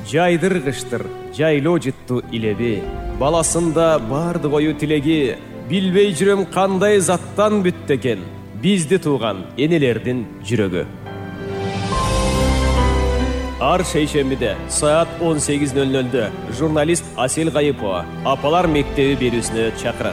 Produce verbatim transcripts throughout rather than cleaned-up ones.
жайдыргыштыр жайлоо жытту илеби, баласында барды кою тилеги, билбей жүрөм кандай заттан бүттү экен бизди тууган энелердин жүрөгү. Ар шейшембиде саат он сегиз нөл нөлдө журналист Асель Кайыпова апалар мектеби берүүсүнө чакырат.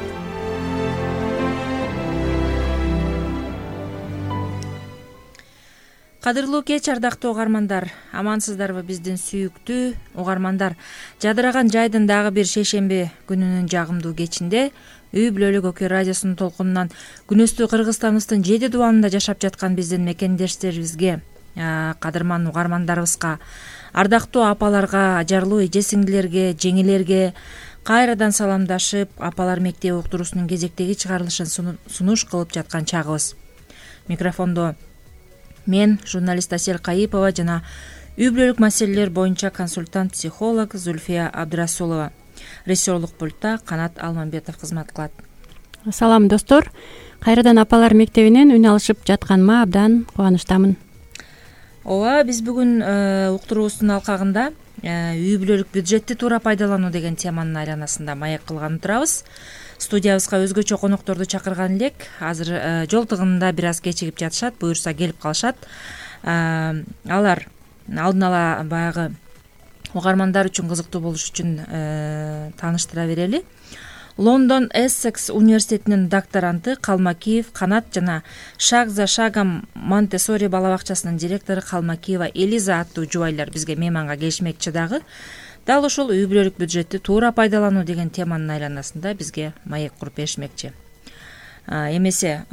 Кадырлуу кеч, ардактуу угармандар, амансыздарбы биздин сүйүктүү угармандар? Жадыраган жайдын дагы бир шейшемби күнүнүн жагымдуу кечинде Үй бүлөлүк Ок радиосунун толкунунан күнөстүү Кыргызстаныбыздын жети дубанында жашап жаткан биздин мекендештерибизге, кадырман угармандарыбызга, ардактуу апаларга, ажарлуу эже сиңдилерге, жеңелерге кайрадан саламдашып, апалар мектеби уктуруусунун кезектеги чыгарылышын сунуш кылып жаткан чагыбыз. Микрофондо мен, журналист Асель Кайыпова жана үй бүлөлүк маселелер боюнча консультант-психолог Зульфия Абдрасулова. Режиссерлук пультта Канат Алмамбетов кызмат кылат. Салам достор, кайрадан апалар мектебинен үн алышып жатканыма абдан кубанычтамын. Ооба, биз бүгүн уктуруубуздун алкагында үй бүлөлүк бюджетти туура пайдалануу деген теманын айланасында маек кылган отурабыз. Студиябызга өзгөчө конокторду чакырган элек. Азыр жол тыгынында бир аз кечигип жатышат, буюрса келип калышат. Алар алдын ала баягы угармандар үчүн кызыктуу болуш үчүн тааныштыра берели. Лондон Эссекс университетинин докторанты Калмакиев Канат жана Шагза Шагам Монтессори бала бакчасынын директору Калмакиева Элиза аттуу жубайлар бизге мейманга келишмекчи дагы. Дал ушул үй бүлөлүк бюджетти туура пайдалануу деген теманын айланасында бизге маек куруп беришмекчи. Эмесе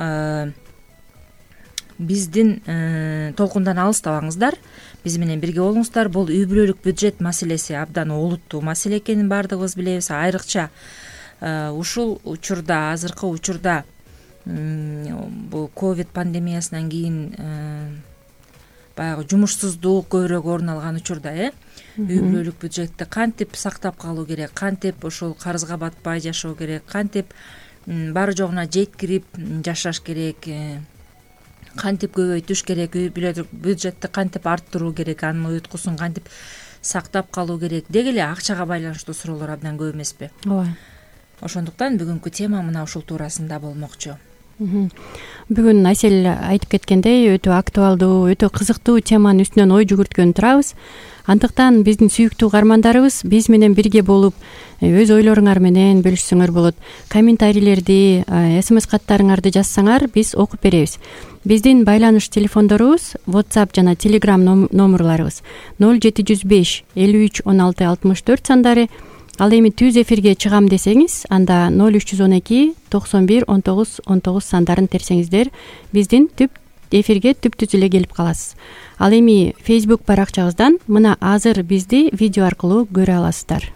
биздин толкундан алыстабаңыздар, биз менен бирге болуңуздар. Бул үй бүлөлүк бюджет маселеси абдан олуттуу маселе экенин баардыгыбыз билебиз. Айрыкча ушул учурда, азыркы учурда бул ковид пандемиясынан кийин баягы жумушсуздук көбүрөөк орун алган учурда э үй бүлөлүк бюджетти кантип сактап калуу керек, кантип ушул карызга батпай жашоо керек, кантип баары жогуна жеткирип жашаш керек, кантип көбөйтүш керек, үй бүлөлүк бюджетти кантип арттыруу керек, анын уюткусун кантип сактап калуу керек деги эле акчага байланыштуу суроолор абдан көп эмеспи? Ооба. Ошондуктан бүгүнкү тема мына ушул туурасында болмокчу. Бүгүн Асель айтып кеткендей, өтө актуалдуу, өтө кызыктуу теманын үстүнөн ой жүгүрткөн турабыз. Андыктан биздин сүйүктүү угармандарыбыз биз менен бирге болуп, өз ойлоруңар менен бөлүшсөңөр болот. Комментарийлерди, смс каттарыңарды жазсаңар, биз окуп беребиз. Биздин байланыш телефондорубуз WhatsApp жана Telegram номерларыбыз ноль жети жүз беш элүү үч он алты алтымыш төрт сандары. Ал эми түз эфирге чыгам десеңиз, анда ноль үч жүз он эки токсон бир он тогуз он тогуз сандарын терсеңиздер, биздин түп эфирге түп-түз эле келип каласыз. Ал эми Facebook баракчабыздан мына азыр бизди видео аркылуу көрө аласыздар.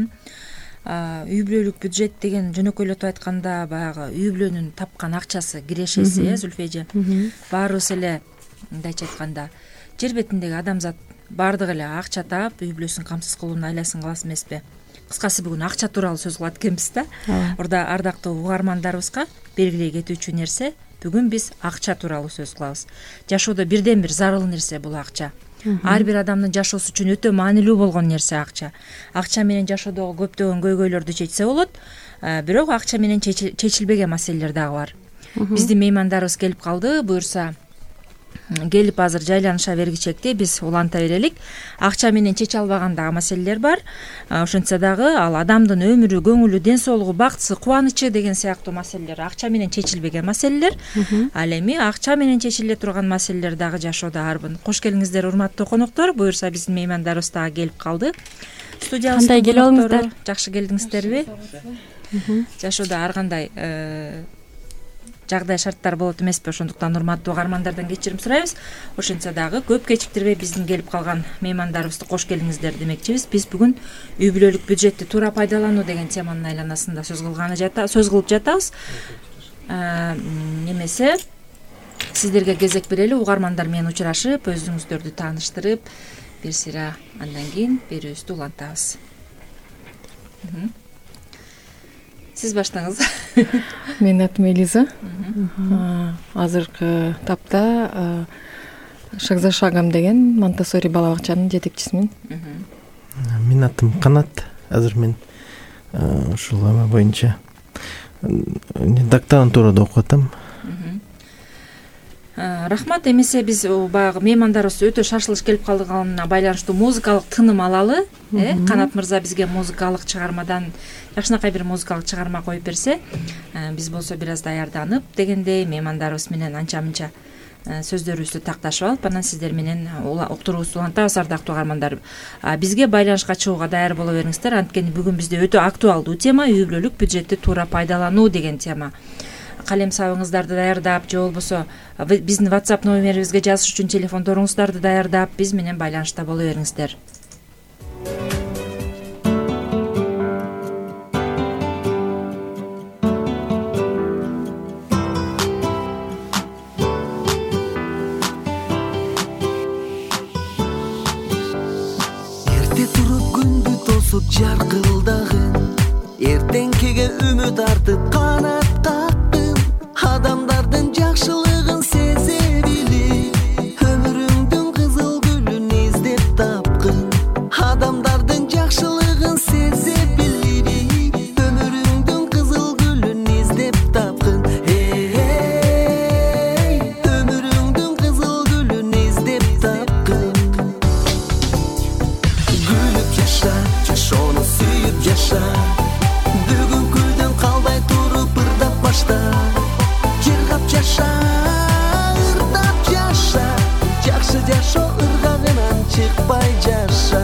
Үй бүлөлүк бюджет деген жөнөкөйлөтүп айтканда баягы үй бүлөнүн тапкан акчасы, кирешеси, э, Зульфия. Баарыбыз эле мындайча айтканда жер бетиндеги адамзат баардыгы эле акча таап, үй бүлөсүн камсыз кылуунун айласын кыласыз эмеспи? Кыскасы бүгүн акча тууралуу сөз кылат экенбиз да. Орда ардактуу угармандарыбызга белгилей кетүүчү нерсе, бүгүн биз акча тууралуу сөз кылабыз. Жашоодо бирден бир зарыл нерсе бул акча. Ар бир адамдын жашоосу үчүн өтө маанилүү болгон нерсе акча. Акча менен жашоодогу көптөгөн көйгөйлөрдү чечсе болот, бирок акча менен чечилбеген маселелер дагы бар. Биздин меймандарыбыз келип калды, буюрса келип азыр жайланыша бергичекти биз уланта берелик. Акча менен чече албаган дагы маселелер бар. Ошентсе дагы ал адамдын өмүрү, көңүлү, ден соолугу, бактысы, кубанычы деген сыяктуу маселелер акча менен чечилбеген маселелер. Ал эми акча менен чечиле турган маселелер дагы жашоодо арбын. Кош келиңиздер, урматтуу коноктор. Буюрса биздин меймандарыбыз дагы келип калды. Студиябызга кандай келип алыңыздар? Жакшы келдиңиздерби? Жашоодо ар кандай жагдай шарттар болот эмеспи? Ошондуктан урматтуу угармандардан кечирим сурайбыз. Ошентсе дагы көп кечиктирбей биздин келип калган меймандарыбызды кош келиңиздер демекчибиз. Биз бүгүн үй бүлөлүк бюджетти туура пайдалануу деген теманын айланасында сөз кылганы жата, сөз кылып жатабыз. Немесе сиздерге кезек берели, угармандар менен учурашып, өзүңүздөрдү тааныштырып, бир сыйра андан кийин берүүбүздү улантабыз. Сиз баштаңыз. Менин атым Элиза. Азыркы тапта Шагза Шагам деген Монтессори бала бакчанын жетекчисимин. Менин атым Канат. Азыр мен ушул эме боюнча докторантурада окуп атам. Рахмат. Эмесе биз баягы меймандарыбыз өтө шашылыш келип калганына байланыштуу музыкалык тыным алалы. Э, Канат мырза бизге музыкалык чыгармадан жакшынакай бир музыкалык чыгарма коюп берсе, биз болсо бир аз даярданып дегендей меймандарыбыз менен анча-мынча сөздөрүбүздү такташып алып, анан сиздер менен уктуруубузду улантабыз, ардактуу угармандар. Бизге байланышка чыгууга даяр боло бериңиздер, анткени бүгүн бизде өтө актуалдуу тема үй бүлөлүк бюджетти туура пайдалануу деген тема. Калем сабыңыздарды даярдап, же болбосо биздин WhatsApp номерибизге жазыш үчүн телефондоруңуздарды даярдап, биз менен байланышта боло бериңиздер. Эрте туруп күндү тосуп жаркылдагын, эртеңкиге үмүт артып канат кактын, адамдардын жакшылыгын сезе билип, өмүрүңдүн кызыл гүлүн издеп тапкын. Адамдардын жакшылыгын сезе билип, өмүрүңдүн кызыл гүлүн издеп тапкын. Эй, өмүрүңдүн кызыл гүлүн издеп тапкын. Гүлүп жаша, жашоону сүйүп жаша, бүгүнкүдөн калбай туруп ырдап башта. Жыргап жаша, ырдап жаша, жакшы жашоо ыргагынан чыкпай жаша.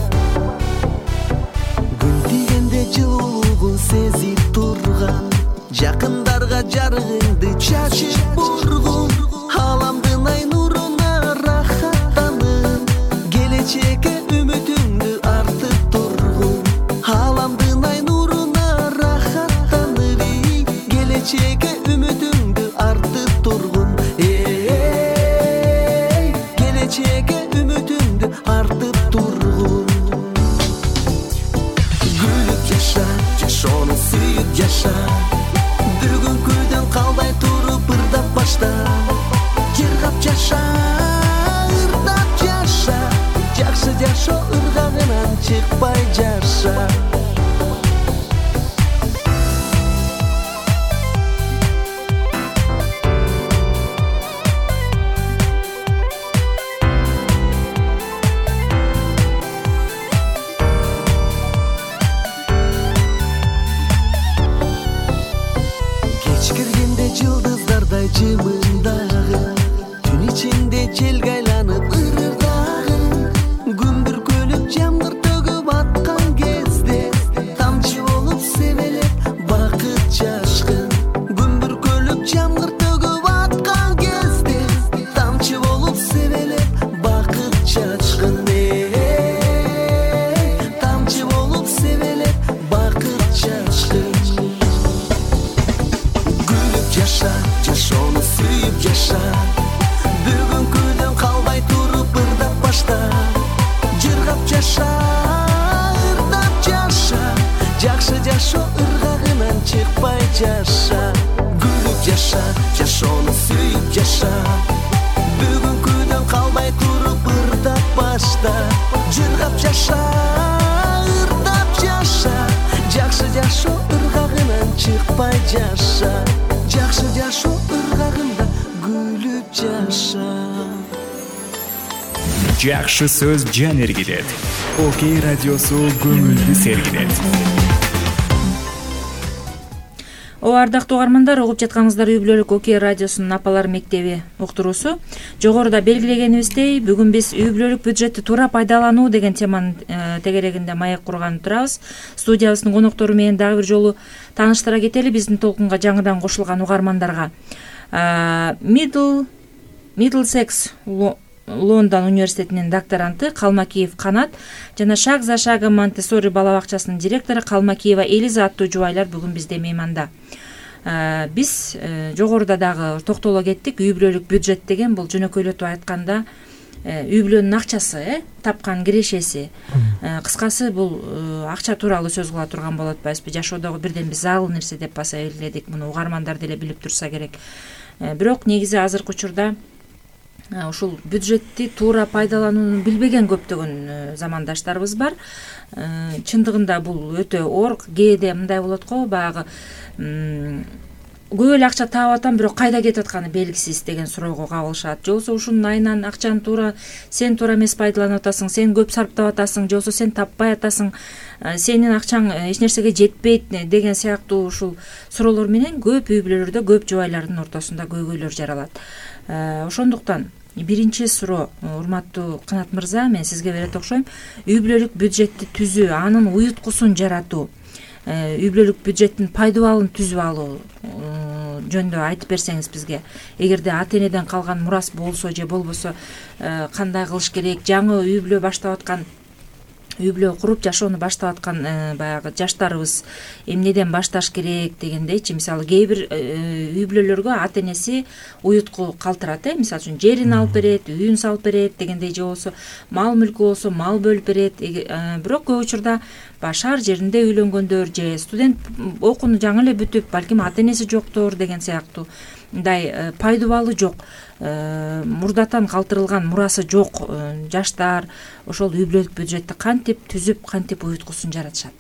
Күн тийгенде жылуулугун сезип турган, жакындарга жарыгыңды чачып бургун, аламдын ай нуруна рахаттанып, келечекке үмүтүңдү артып тургун. Аламдын ай нуруна рахаттанып, келечекке үмүтүңдү артып тургун. Эй, келечекке үмүтүңдү артып тургун. Гүлүп жаша, жашоону сүйүп жаша, бүгүнкүдөн калбай туруп ырдап башта. Жыргап жаша, ырдап жаша, жакшы жашоо ыргагынан чыкпай жаша. Кечкиргенде жылдыздардай жымыңдагын, түн ичинде желге айланып ырырдагын, күн бүркөлүп жамгыр төгүп аткан кезде, тамчы болуп себелеп бакыт жашкын. Күн бүркөлүп жамгыр төгүп аткан кезде, тамчы болуп себелеп бакыт жашкын. Эй, тамчы болуп себелеп бакыт жашкын. Гүлүп жаша, жашоону сүйүп жаша, бүгүнкүдөн калбай туруп ырдап башта. Жыргап жаша, ырдап жаша, жакшы жашоо ыргагынан чыкпай жаша. Гүлүп жаша, жашоону сүйүп жаша, бүгүнкүдөн калбай туруп ырдап башта. Жыргап жаша, ырдап жаша, жакшы жашоо ыргагынан чыкпай жаша. Жакшы жашоо ыргагында гүлүп жаша. Жакшы сөз жан эргитет. Окей радиосу көңүлдү сергитет. О, ардактуу угармандар, угуп жатканыңыздар үй бүлөлүк Окей радиосунун Апалар мектеби уктуруусу. Жогоруда белгилегенибиздей, бүгүн биз үй бүлөлүк бюджетти туура пайдалануу деген теманын тегерегинде маек курган турабыз. Студиябыздын коноктору менен дагы бир жолу тааныштыра кетели биздин толкунга жаңыдан кошулган угармандарга. Middle Middlesex Лондон университетинин докторанты Калмакиев Канат жана Шаг за шагом Монтессори бала бакчасынын директору Калмакиева Элиза аттуу жубайлар бүгүн бизде мейманда. Биз жогоруда дагы токтоло кеттик. Үй бүлөлүк бюджет деген бул жөнөкөйлөтүп айтканда үй бүлөнүн акчасы, э, тапкан кирешеси. Кыскасы бул акча тууралуу сөз кыла турган болот атпайбызбы? Жашоодогу бирден бир зарыл нерсе деп баса эледик. Муну угармандар деле билип турса керек. Бирок негизи азыркы учурда ушул бюджетти туура пайдаланууну билбеген көптөгөн замандаштарыбыз бар. Чындыгында бул өтө оор. Кээде мындай болот го, баягы көп эле акча таап атам, бирок кайда кетип атканы белгисиз деген суроого кабылышат. Же болбосо ушунун айынан акчаны туура сен туура эмес пайдаланып атасың, сен көп сарптап атасың, же болбосо сен таппай атасың, сенин акчаң эч нерсеге жетпейт деген сыяктуу ушул суроолор менен көп үй бүлөлөрдө, көп жубайлардын ортосунда көйгөйлөр жаралат. Ошондуктан биринчи суроо, урматтуу Канат мырза, мен сизге берет окшойм. Үй бүлөлүк бюджетти түзүү, анын уюткусун жаратуу, үй бүлөлүк бюджеттин пайдабалын түзүп алуу жөнүндө айтып берсеңиз бизге. Эгерде ата энеден калган мурас болсо же болбосо кандай кылыш керек, жаңы үй бүлө баштап аткан, үй бүлө куруп жашоону баштап аткан баягы жаштарыбыз эмнеден башташ керек дегендейчи. Мисалы кээ бир үй бүлөлөргө ата энеси уютку калтырат, э мисалы үчүн жерин алып берет, үйүн салып берет дегендей, же болсо мал мүлкү болсо мал бөлүп берет. Бирок көп учурда шаар жеринде үйлөнгөндөр же студент окууну жаңы эле бүтүп, балким ата энеси жоктор деген сыяктуу мындай пайдабалы жок, мурдатан калтырылган мурасы жок жаштар ошол үй бүлөлүк бюджетти кантип түзүп, кантип уюткусун жаратышат?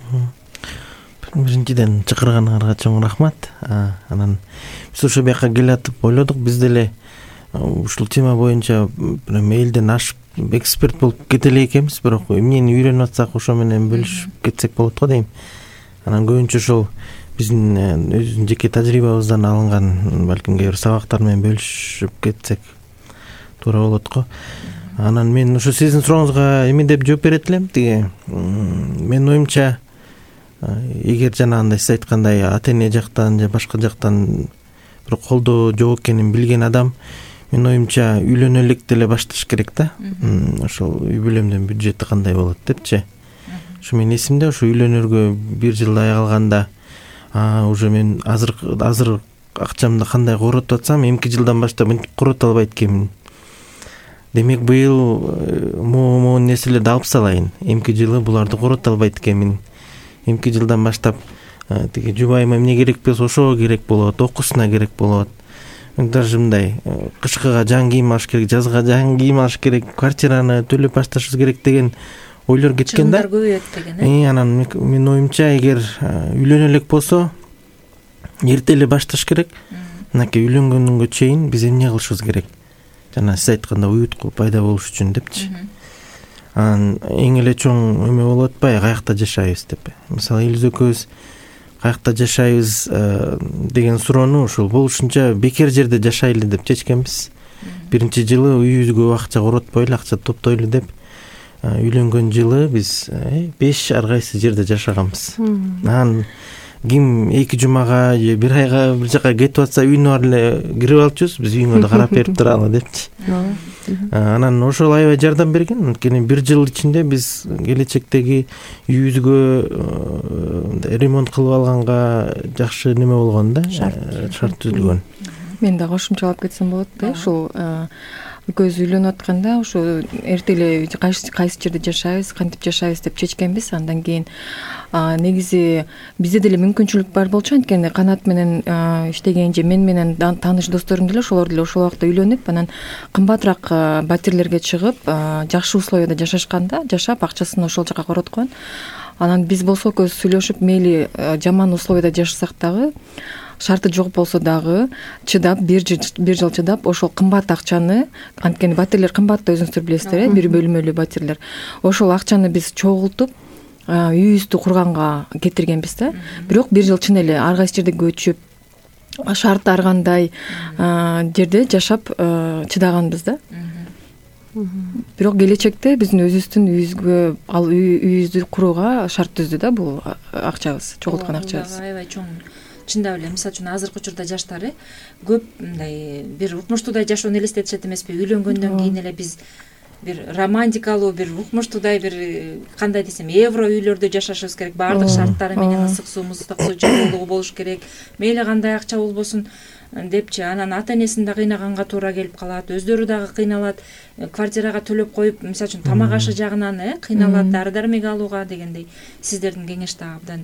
Биринчиден чакырганыңарга чоң рахмат. Анан биз ошо бияка келатып ойлодук, биз деле ушул тема боюнча мейлден ашып эксперт болуп кете элек экенбиз, бирок эмнени үйрөнүп атсак ошо менен бөлүшүп кетсек болот го дейм. Анан көбүнчө ошол биздин өзүбүздүн жеке тажрыйбабыздан алынган балким кээ бир сабактар менен бөлүшүп кетсек туура болот го. Анан мен ошо сиздин сурооңузга эме деп жооп берет элем. Тиги менин оюмча, эгер жанагындай сиз айткандай ата эне жактан же башка жактан бир колдоо жок экенин билген адам, менин оюмча үйлөнө элек деле башташ керек да. Ошол үй бүлөмдүн бюджети кандай болот депчи. Ошо менин эсимде, ошо үйлөнөргө бир жылдай калганда уже мен азыр азыр акчамды кандай коротуп атсам, эмки жылдан баштап мынтип корото албайт экенмин. Демек быйыл могу нерселерди алып салайын. Эмки жылы буларды корото албайт экенмин. Эмки жылдан баштап тиги жубайыма эмне керек болсо ошого керек болот, окуусуна керек болот. Даже мындай кышкыга жаңы кийим алыш керек, жазга жаңы кийим алыш керек, квартираны төлөп башташыбыз керек деген ойлор кеткен да. Чыгымдар көбөйөт деген, э? Анан менин оюмча, эгер үйлөнө элек болсо эрте эле башташ керек. Мынакей үйлөнгөнгө чейин биз эмне кылышыбыз керек? Жана сиз айткандай уютку пайда болуш үчүн депчи. Анан эң эле чоң эме болуп атпайбы, каякта жашайбыз деп. Мисалы Элиз экөөбүз каякта жашайбыз деген суроону ушул болушунча бекер жерде жашайлы деп чечкенбиз. Биринчи жылы үйүбүзгө акча коротпойлу, акча топтойлу деп үйлөнгөн жылы биз беш ар кайсы жерде жашаганбыз. Анан ким эки жумага же бир айга бир жака кетип атса, үйүнө бар эле кирип алчубуз, биз үйүңө да карап берип туралы депчи. Анан ошол аябай жардам берген. Анткени бир жыл ичинде биз келечектеги үйүбүзгө ремонт кылып алганга жакшы неме болгон да, шарт түзүлгөн. Мен да кошумчалап кетсем болот да, ушул экөөбүз үйлөнүп атканда ошо эрте эле кайсы жерде жашайбыз, кантип жашайбыз деп чечкенбиз. Андан кийин негизи бизде деле мүмкүнчүлүк бар болчу, анткени Канат менен иштеген же мен менен тааныш досторум деле ошолор деле ошол убакта үйлөнүп, анан кымбатыраак батирлерге чыгып, жакшы условияда жашашканда, жашап акчасын ошол жака короткон. Анан биз болсо экөөбүз сүйлөшүп, мейли жаман условияда жашасак дагы, шарты жок болсо дагы чыдап, бир жыл бир жыл чыдап, ошол кымбат акчаны, анткени батирлер кымбат да, өзүңүздөр билесиздер, э, бир бөлмөлүү батирлер. Ошол акчаны биз чогултуп, үйүбүздү курганга кетиргенбиз да. Бирок бир жыл чын эле ар кайсы жерде көчүп, шарты ар кандай жерде жашап чыдаганбыз да. Бирок келечекте биздин өзүбүздүн үйүбүзгө, ал үйүбүздү курууга шарт түздү да бул акчабыз, чогулткан акчабыз. Аябай чоң. Чындап эле, мисалы үчүн азыркы учурда жаштар көп мындай бир укмуштуудай жашоону элестетишет эмеспи? Үйлөнгөндөн кийин эле биз бир романтикалуу, бир укмуштуудай, бир кандай десем, евро үйлөрдө жашашыбыз керек. Баардык шарттары менен ысык суу, муздак суу, жылуулугу болуш керек. Мейли кандай акча болбосун депчи. Анан ата энесин да кыйнаганга туура келип калат, өздөрү дагы кыйналат, квартирага төлөп коюп, мисалы үчүн тамак ашы жагынан кыйналат, дары дармек алууга дегендей. Сиздердин кеңеш дагы абдан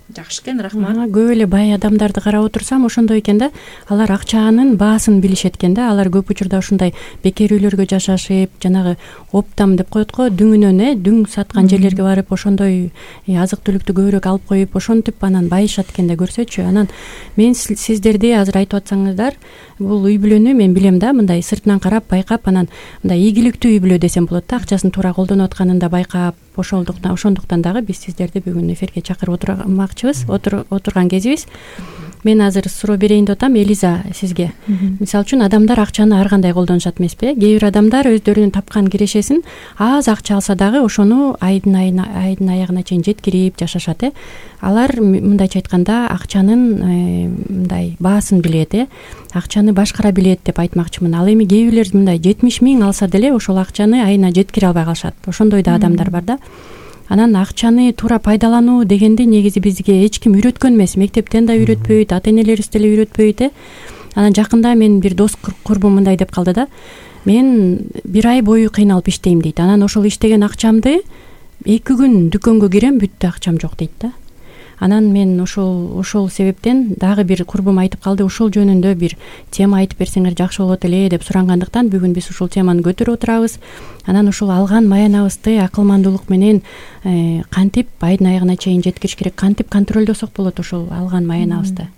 жакшы экен, рахмат. Көп эле бай адамдарды карап отурсам ошондой экен да, алар акчанын баасын билишет экен да. Алар көп учурда ушундай бекер үйлөргө жашашып, жанагы оптам деп коет го, дүңүнөн э дүң саткан жерлерге барып ошондой азык түлүктү көбүрөөк алып коюп, ошентип анан байышат экен да, көрсөчү. Анан мен сиздерди азыр айтып атсаңыздар, бул үй бүлөнү мен билем да, мындай сыртынан карап байкап, анан мындай ийгиликтүү үй бүлө десем болот да, акчасын туура колдонуп атканын да байкап, ошондуктан ошондуктан дагы биз сиздерди бүгүн эфирге чакырып отурмакчыбыз, отурган кезибиз. Мен азыр суроо берейин деп атам, Элиза, сизге. Мисалы үчүн адамдар акчаны ар кандай колдонушат эмеспи? Кээ бир адамдар өздөрүнүн тапкан кирешесин аз акча алса дагы ошону айдын айдын аягына чейин жеткирип жашашат э. Алар мындайча айтканда акчанын мындай баасын билет э. Акчаны башкара билет деп айтмакчымын. Ал эми кээ бирлер мындай жетимиш миң алса деле ошол акчаны айына жеткире албай калышат. Ошондой да адамдар бар да. Анан акчаны туура пайдалануу дегенди негизи бизге эч ким үйрөткөн эмес. Мектептен да үйрөтпөйт, ата энелерибиз деле үйрөтпөйт э. Анан жакында мен бир дос курбум мындай деп калды да. Мен бир ай бою кыйналып иштейм дейт. Анан ошол иштеген акчамды эки күн дүкөнгө кирем, бүттү, акчам жок дейт да. Анан мен ошол ошол себептен дагы бир курбум айтып калды, ошол жөнүндө бир тема айтып берсеңер жакшы болот эле деп сурангандыктан бүгүн биз ушул теманы көтөрүп отурабыз. Анан ушул алган маянабызды акылмандуулук менен кантип айдын аягына чейин жеткириш керек, кантип контролдосок болот ошол алган маянабызды.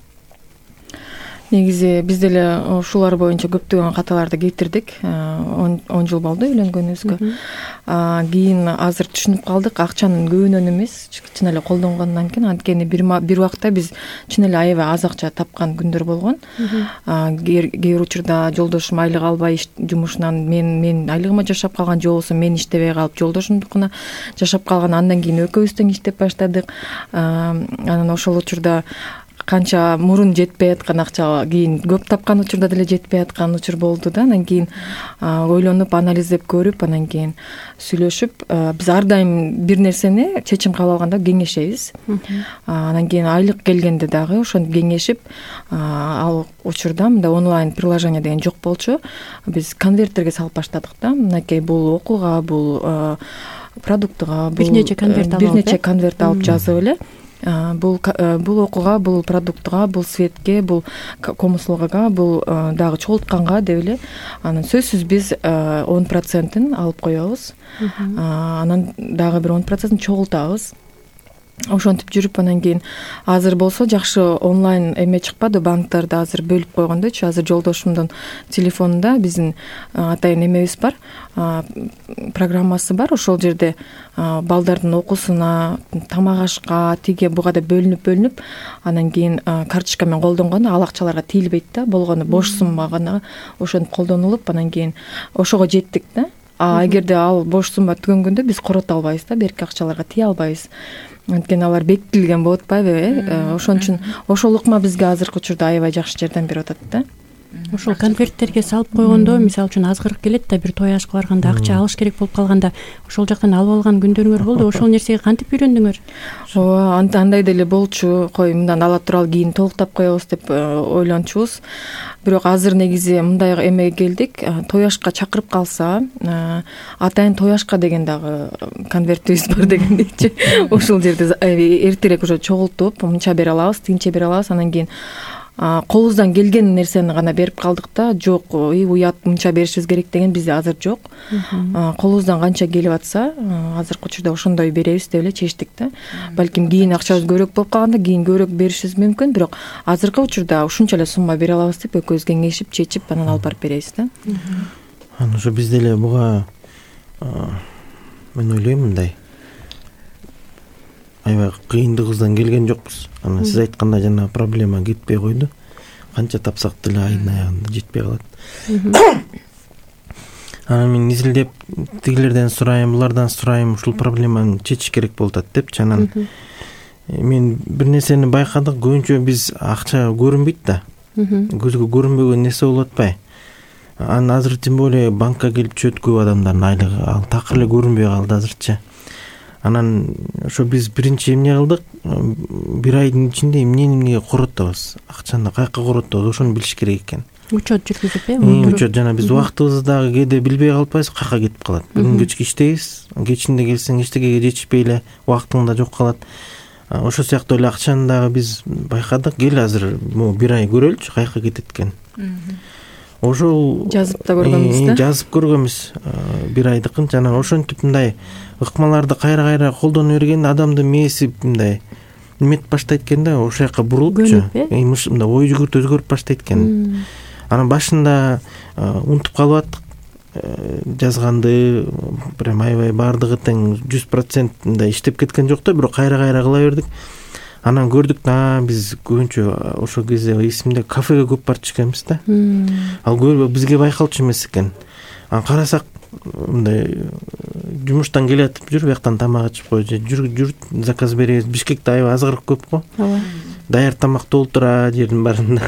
Негизи биз деле ушулар боюнча көптөгөн каталарды кетирдик. он жыл болду үйлөнгөнүбүзгө. Кийин азыр түшүнүп калдык, акчанын көбүнөн эмес, чын эле колдонгондон кийин, анткени бир бир убакта биз чын эле аябай аз акча тапкан күндөр болгон. Кээ бир учурда жолдошум айлык албай жумушунан мен мен айлыгыма жашап калган, же болбосо мен иштебей калып жолдошумдукуна жашап калган. Андан кийин экөөбүз тең иштеп баштадык. Анан ошол учурда канча мурун жетпей аткан акча кийин көп тапкан учурда деле жетпей аткан учур болду да. Анан кийин ойлонуп, анализдеп көрүп, анан кийин сүйлөшүп, биз ар дайым бир нерсени чечим кабыл алганда кеңешебиз. Анан кийин айлык келгенде дагы ошентип кеңешип, ал учурда мындай онлайн приложение деген жок болчу. Биз конверттерге салып баштадык да. Мынакей бул окууга, бул продуктуга, бул бир нече конверт алып, бир нече конверт алып жазып эле. Бул бул окууга, бул продуктуга, бул светке, бул комуслугага, бул дагы чогултканга деп эле. Анан сөзсүз биз он процентин алып коебуз. Анан дагы бир он процентин чогултабыз. Ошентип жүрүп, анан кийин азыр болсо жакшы онлайн эме чыкпады, банктарды азыр бөлүп койгондойчу. Азыр жолдошумдун телефонунда биздин атайын эмебиз бар, программасы бар. Ошол жерде балдардын окуусуна, тамак ашка, тиге буга деп бөлүнүп бөлүнүп, анан кийин карточка менен колдонгондо ал акчаларга тийилбейт да. Болгону бош сумма гана ошентип колдонулуп, анан кийин ошого жеттик да. А эгерде ал бош сумма түгөнгөндө биз корото албайбыз да, берки акчаларга тие албайбыз. Анткени алар бекитилген болуп атпайбы э? Ошон үчүн ошол ыкма бизге азыркы учурда аябай жакшы жардам берип атат да. Ошол конверттерге салып койгондо, мисалы үчүн азгырык келет да, бир той ашка барганда акча алыш керек болуп калганда, ошол жактан алып алган күндөрүңөр болду. Ошол нерсеге кантип үйрөндүңөр? Ооба, андай деле болчу. Кой, мындан ала туралы кийин толуктап коебуз деп ойлончубуз. Бирок азыр негизи мындай эмеге келдик. Той ашка чакырып калса, атайын той ашка деген дагы конвертибиз бар дегендейчи. Ошол жерде эртерээк уже чогултуп, мынча бере алабыз, тигинче бере алабыз. Анан кийин колубуздан келген нерсени гана берип калдык да. Жок, уят мынча беришибиз керек деген бизде азыр жок. Колубуздан канча келип атса, азыркы учурда ошондой беребиз деп эле чечтик да. Балким кийин акчабыз көбүрөөк болуп калганда кийин көбүрөөк беришибиз мүмкүн, бирок азыркы учурда ушунча эле сумма бере алабыз деп экөөбүз кеңешип, чечип, анан алып барып беребиз да. Анан ошо биз деле буга мен ойлойм мындай аябай кыйындыгыбыздан келген жокпуз. Анан сиз айткандай жана проблема кетпей койду. Канча тапсак деле айдын аягында жетпей калат. Анан мен изилдеп тигилерден сурайм, булардан сурайм, ушул проблеманы чечиш керек болуп атат депчи. Анан мен бир нерсени байкадык, көбүнчө биз акча көрүнбөйт да. Көзгө көрүнбөгөн нерсе болуп атпайбы? Анан азыр тем более банкка келип чөт көп адамдардын айлыгы, ал такыр эле көрүнбөй калды азырчы. Анан ошо биз биринчи эмне кылдык? Бир айдын ичинде эмнени эмнеге коротобуз, акчаны каяка коротобуз, ошону билиш керек экен. Учет жүргүзүп, э? Учет, жана биз убактыбызды дагы кээде билбей калпайбыз, каяка кетип калат. Бүгүн кечке иштейбиз, кечинде келсең эчтекеге жетишпей эле убактың да жок калат. ошол сыяктуу эле акчаны дагы биз байкадык. Кел азыр могу бир ай көрөлүчү каяка кетет экен. Ошол жазып да көргөнбүз да. Жазып көргөнбүз бир айдыкын. Жана ошентип мындай ыкмаларды кайра кайра колдоно бергенде адамдын мээси мындай неметип баштайт экен да, ошол жака бурулупчу. Мындай ой жүгүрт өзгөрүп баштайт экен. Анан башында унутуп калып аттык жазганды, прям аябай баардыгы тең жүз процент мындай иштеп кеткен жок да, бирок кайра кайра кыла бердик. Анан көрдүк, а биз көбүнчө ошол кезде эсимде кафеге көп барчу экенбиз да. Ал көп бизге байкалчу эмес экен. Анан карасак мындай жумуштан келатып жүр, бияктан тамак ичип кой, жүр жүр заказ беребиз. Бишкекте аябай азгырык көп го. Ооба. Даяр тамак толтура жердин барында.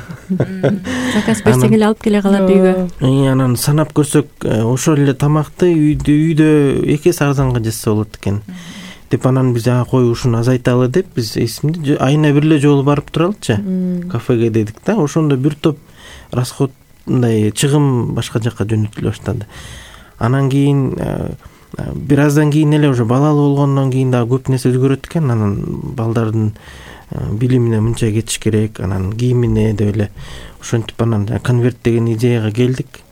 Заказ берсең эле алып келе калат үйгө. Анан санап көрсөк, ошол эле тамакты үйдө үйдө эки эсе арзанга жасаса болот экен. Деп анан биз кой ушуну азайталы деп биз эсимде айына бир эле жолу барып туралычы кафеге дедик да. Ошондо бир топ расход мындай чыгым башка жакка жөнөтүлө баштады. Анан кийин бир аздан кийин эле уже балалуу болгондон кийин дагы көп нерсе өзгөрөт экен. Анан балдардын билимине мынча кетиш керек, анан кийимине деп эле ошентип анан конверт деген идеяга келдик.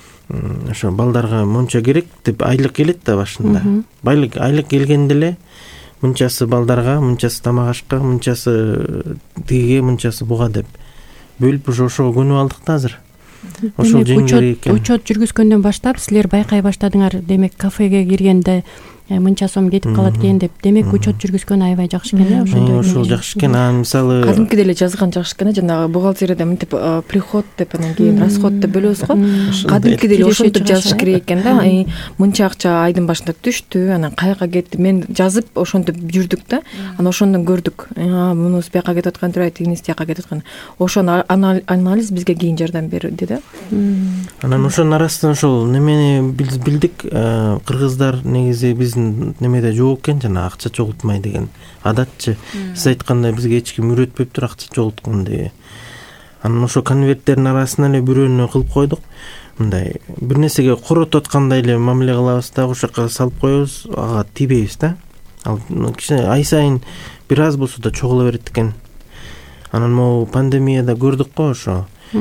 Ошо балдарга мынча керек деп айлык келет да башында. Байлык айлык келгенде эле мынчасы балдарга, мынчасы тамак ашка, мынчасы тигиге, мынчасы буга деп бөлүп уже ошого көнүп алдык да азыр. Ошол жеңил экен. Учет жүргүзгөндөн баштап силер байкай баштадыңар, демек кафеге киргенде мынча сом кетип калат экен деп. Демек учет жүргүзгөн аябай жакшы экен, ошондой. Ошол жакшы экен. Анан мисалы кадимки деле жазган жакшы экен, жанагы бухгалтерияда мынтип приход деп анан кийин расход деп бөлөбүз го. Кадимки деле ошентип жазыш керек экен да. Мынча акча айдын башында түштү, анан каяка кетти. Мен жазып ошентип жүрдүк да. Анан ошондон көрдүк. Мунус бияка кетип аткан турат, тигинис тияка кетип аткан. Ошону анализ бизге кийин жардам берди да. Анан ошонун арасынан ошол немени билдик. Кыргыздар негизи биздин немеде жок экен, жана акча чогултмай деген адатчы. Сиз айткандай бизге эч ким үйрөтпөптүр акча чогулткан деп. Анан ошо конверттердин арасынан эле бирөөнү кылып койдук. Мындай бир нерсеге коротуп аткандай эле мамиле кылабыз да, ошол жака салып коебуз, ага тийбейбиз да. Ал кичине ай сайын бир аз болсо да чогула берет экен. Анан могу пандемияда көрдүк го ошо.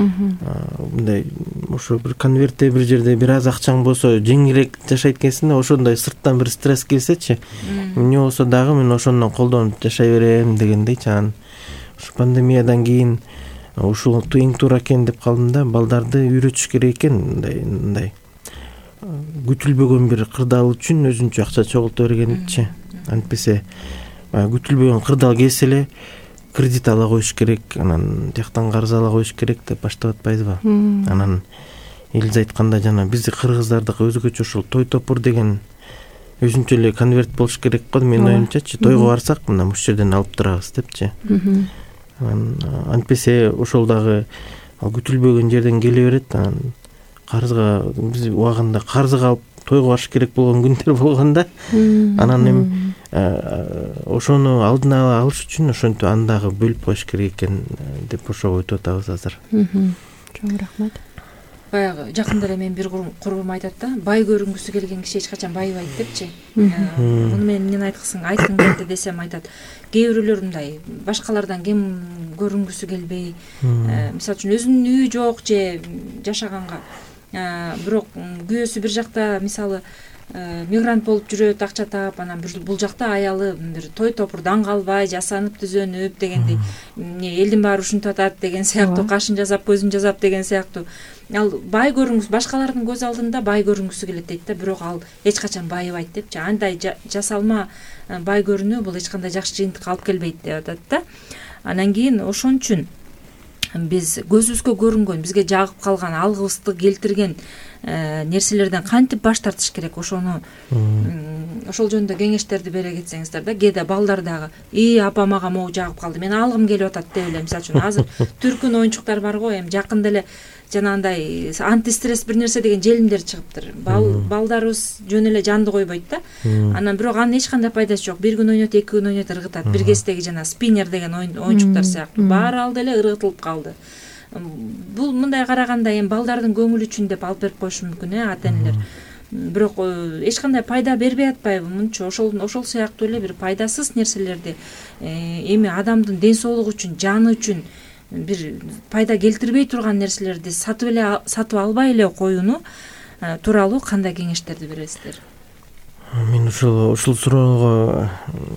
Мындай ошо бир конвертте бир жерде бир аз акчаң болсо жеңилирээк жашайт экенсиң да, ошондой сырттан бир стресс келсечи, эмне болсо дагы мен ошондон колдонуп жашай берем дегендейчи. Анан ушу пандемиядан кийин ушул эң туура экен деп калдым да, балдарды үйрөтүш керек экен. Мындай мындай күтүлбөгөн бир кырдаал үчүн өзүнчө акча чогулта бергенчи. Антпесе күтүлбөгөн кырдаал келсе эле кредит ала коюш керек, анан тияктан карыз ала коюш керек деп баштап атпайбызбы? Анан элиз айтканда жана биз кыргыздардыкы өзгөчө ошол той топур деген өзүнчө эле конверт болуш керек го. Менин оюмчачы, тойго барсак мына ушул жерден алып турабыз депчи. Анан антпесе ошол дагы күтүлбөгөн жерден келе берет. Анан карызга биз убагында карызга алып тойго барыш керек болгон күндөр болгондо, анан эми ошону алдын ала алыш үчүн ошентип андагы бөлүп коюш керек экен деп ошого өтүп атабыз азыр. Чоң рахмат. Баягы жакында эле мен бир курбум айтат да, бай көрүнгүсү келген киши эч качан байыбайт депчи. Муну мен эмнени айткысың, айткым келди десем айтат. Кээ бирөөлөр мындай башкалардан кем көрүнгүсү келбей, мисалы үчүн өзүнүн үйү жок же жашаганга, бирок күйөөсү бир жакта мисалы мигрант болуп жүрөт, акча таап, анан бул жакта аялы бир той топурдан калбай, жасанып түзөнүп дегендей, эмне элдин баары ушинтип атат деген сыяктуу, кашын жасап, көзүн жасап деген сыяктуу. Ал бай көрүнгүсү, башкалардын көз алдында бай көрүнгүсү келет дейт да, бирок ал эч качан байыбайт депчи. Андай жасалма бай көрүнүү бул эч кандай жакшы жыйынтыкка алып келбейт деп атат да. Анан кийин ошон үчүн биз көзүбүзгө көрүнгөн, бизге жагып калган, алгыбызды келтирген нерселерден кантип баш тартыш керек, ошону ошол жөнүндө кеңештерди бере кетсеңиздер да. Кээде балдар дагы и апа мага могу жагып калды, мен алгым келип атат деп эле, мисалы үчүн азыр түркүн оюнчуктар бар го, эми жакында эле жанагындай антистресс бир нерсе деген желимдер чыгыптыр. Балдарыбыз жөн эле жанды койбойт да. Анан бирок анын эч кандай пайдасы жок. Бир күн ойнойт, эки күн ойнойт, ыргытат. Бир кездеги жана спиннер деген оюнчуктар сыяктуу баары алды эле ыргытылып калды. Бул мындай караганда эми балдардын көңүлү үчүн деп алып берип коюшу мүмкүн, э, ата энелер. бирок эч кандай пайда бербей атпайбы мынча ошол ошол сыяктуу эле бир пайдасыз нерселерди эми адамдын ден соолугу үчүн жаны үчүн бир пайда келтирбей турган нерселерди сатып эле сатып албай эле коюуну тууралуу кандай кеңештерди бересиздер? Мен ушул ушул суроого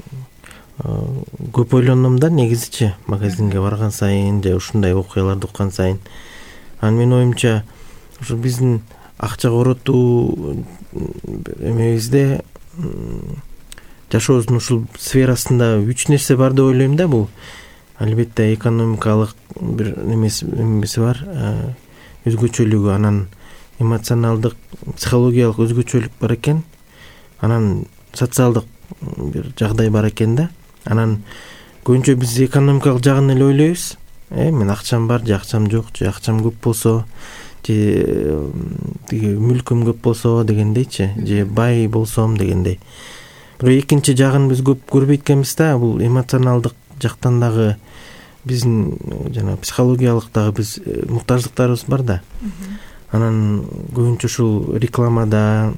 көп ойлондум да, негизичи магазинге барган сайын же ушундай окуяларды уккан сайын. Анан менин оюмча ушу биздин акча коротуу эмебизде, жашообуздун ушул сферасында үч нерсе бар деп ойлойм да. Бул албетте экономикалык бир немеси бар, өзгөчөлүгү, анан эмоционалдык, психологиялык өзгөчөлүк бар экен, анан социалдык бир жагдай бар экен да. Анан көбүнчө биз экономикалык жагын эле ойлойбуз. Э, мен акчам бар же акчам жок, же акчам көп болсо, же тиги мүлкүм көп болсо дегендейчи, же бай болсом дегендей. Бирок экинчи жагын биз көп көрбөй эткенбиз да. Бул эмоционалдык жактан дагы биздин жана психологиялык дагы биз муктаждыктарыбыз бар да. Анан көбүнчө ушул рекламада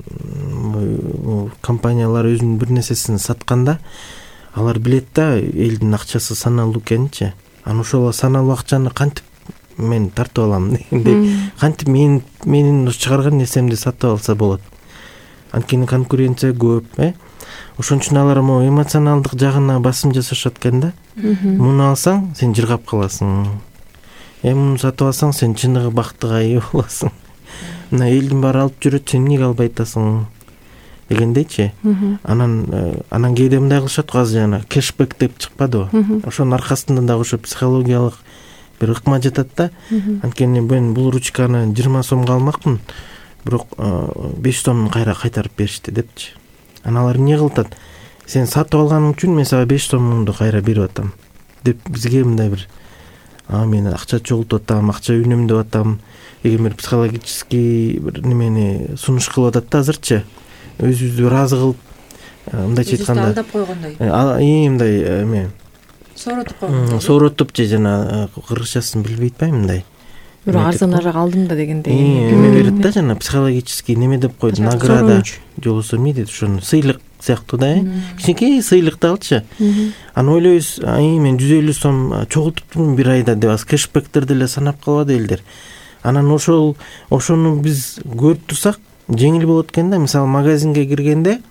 компаниялар өзүнүн бир нерсесин сатканда алар билет да элдин акчасы саналуу экенинчи. Анан ошол саналуу акчаны кантип мен тартып алам дегендей, кантип мен менин чыгарган нерсемди сатып алса болот. Анткени конкуренция көп, э? Ошон үчүн алар мо эмоционалдык жагына басым жасашат экен да. Муну алсаң, сен жыргап каласың. Э, муну сатып алсаң, сен чыныгы бактыга ээ болосуң. Мына элдин баары алып жүрөт, сен эмнеге албай атасың дегендейчи. Анан анан кээде мындай кылышат го, азыр жана кэшбэк деп чыкпадыбы? Ошонун аркасында дагы ошо психологиялык бир ыкма жатат да. Анткени мен бул ручканы жыйырма сомго алмакмын, бирок беш сомун кайра кайтарып беришти депчи. Анан алар эмне кылат? Сен сатып алганың үчүн мен сага беш сомуңду кайра берип атам деп бизге мындай бир а мен акча чогултуп атам, акча үнөмдөп атам деген бир психологический бир немени сунуш кылып атат да азырчы. Өзүбүздү ыраазы кылып, мындайча айтканда алдап койгондой. Э, мындай эме сооротуп койгондой. Сооротуп же жана кыргызчасын билбей атпайм, мындай. Бирок арзаныраак алдым да дегендей. Эме берет да, жана психологический неме деп койду, награда же болбосо эмне дейт, ошону сыйлык сыяктуу да, э? Кичинекей сыйлыкты алчы. Анан ойлойбуз, ай мен жүз элүү сом чогултуптум бир айда деп, аз кэшбэктерди эле санап калбады элдер. Анан ошол ошону биз көрүп турсак жеңил болот экен да. Мисалы магазинге киргенде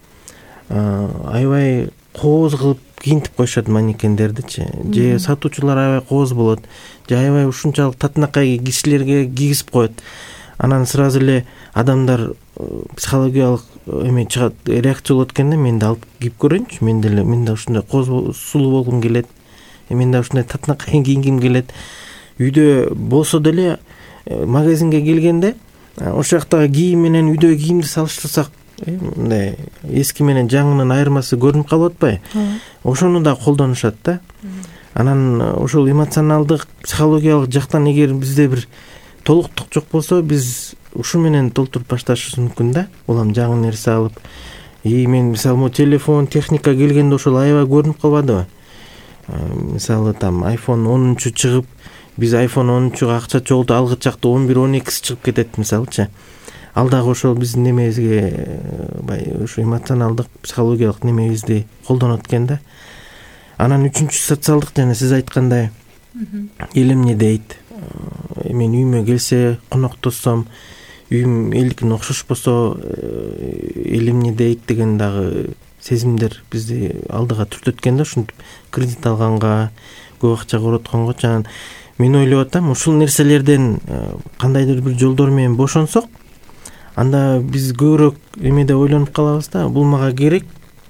аябай кооз кылып кийинтип коюшат манекендердичи, же сатуучулар аябай кооз болот, же аябай ушунчалык татынакай кишилерге кийгизип коет. Анан сразу эле адамдар психологиялык эме чыгат, реакция болот экен да. Мен да алып кийип көрөйүнчү, мен деле мен да ушундай кооз сулуу болгум келет, мен да ушундай татынакай кийингим келет. Үйдө болсо деле магазинге келгенде ошол жактагы кийим менен үйдөгү кийимди салыштырсак, мындай эски менен жаңынын айырмасы көрүнүп калып атпайбы? Ошону да колдонушат да. Анан ошол эмоционалдык, психологиялык жактан эгер бизде бир толуктук жок болсо, биз ушу менен толтуруп башташыбыз мүмкүн да. Улам жаңы нерсе алып, и мен мисалы телефон, техника келгенде ошол аябай көрүнүп калбадыбы? Мисалы там айфон онунчу чыгып, биз айфон онунчуга акча чогултуп алгыч жакта он бир он экиси чыгып кетет мисалычы. Ал дагы ошол биздин немебизге, бай ушу эмоционалдык, психологиялык немебизди колдонот экен да. Анан үчүнчү социалдык, жана сиз айткандай эл эмне дейт? Мен үйүмө келсе, коноктосом, үйүм элдикине окшошпосо эл эмне дейт деген дагы сезимдер бизди алдыга түртөт экен да. Ушинтип кредит алганга, көп акча коротконго. Жана мен ойлоп атам, ушул нерселерден кандайдыр бир жолдор менен бошонсок, анда биз көбүрөөк эмеде ойлонуп калабыз да, бул мага керек,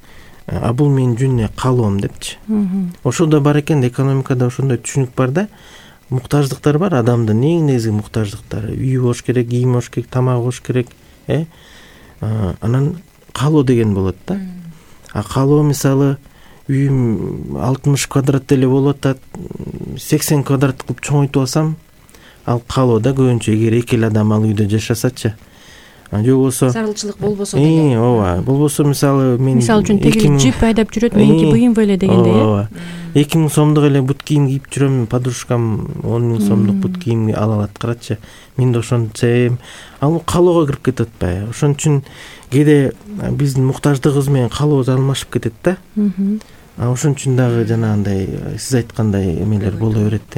а бул менин жөн каалоом депчи. Ошол да бар экен да, экономикада ошондой түшүнүк бар да. Муктаждыктар бар адамдын, эң негизги муктаждыктары. Үйү болуш керек, кийим болуш керек, тамак болуш керек, э? Анан каалоо деген болот да. А каалоо мисалы үйүм алтымыш квадрат деле болуп атат, сексен квадрат кылып чоңойтуп алсам, ал каалоо да көбүнчө, эгер эки эле адам ал үйдө жашасачы. Же болбосо зарылчылык болбосо деле. Ооба, болбосо мисалы мен мисалы үчүн тегил джип айдап жүрөт, меники буюм беле дегендей, э? эки миң сомдук эле бут кийим кийип жүрөм, подружкам он миң сомдук бут кийимди ала алат, карачы. Мен да ошону себем. Ал калоого кирип кетип атпайбы? Ошон үчүн кээде биздин муктаждыгыбыз менен калообуз алмашып кетет да. Ошон үчүн дагы жанагындай сиз айткандай эмелер боло берет.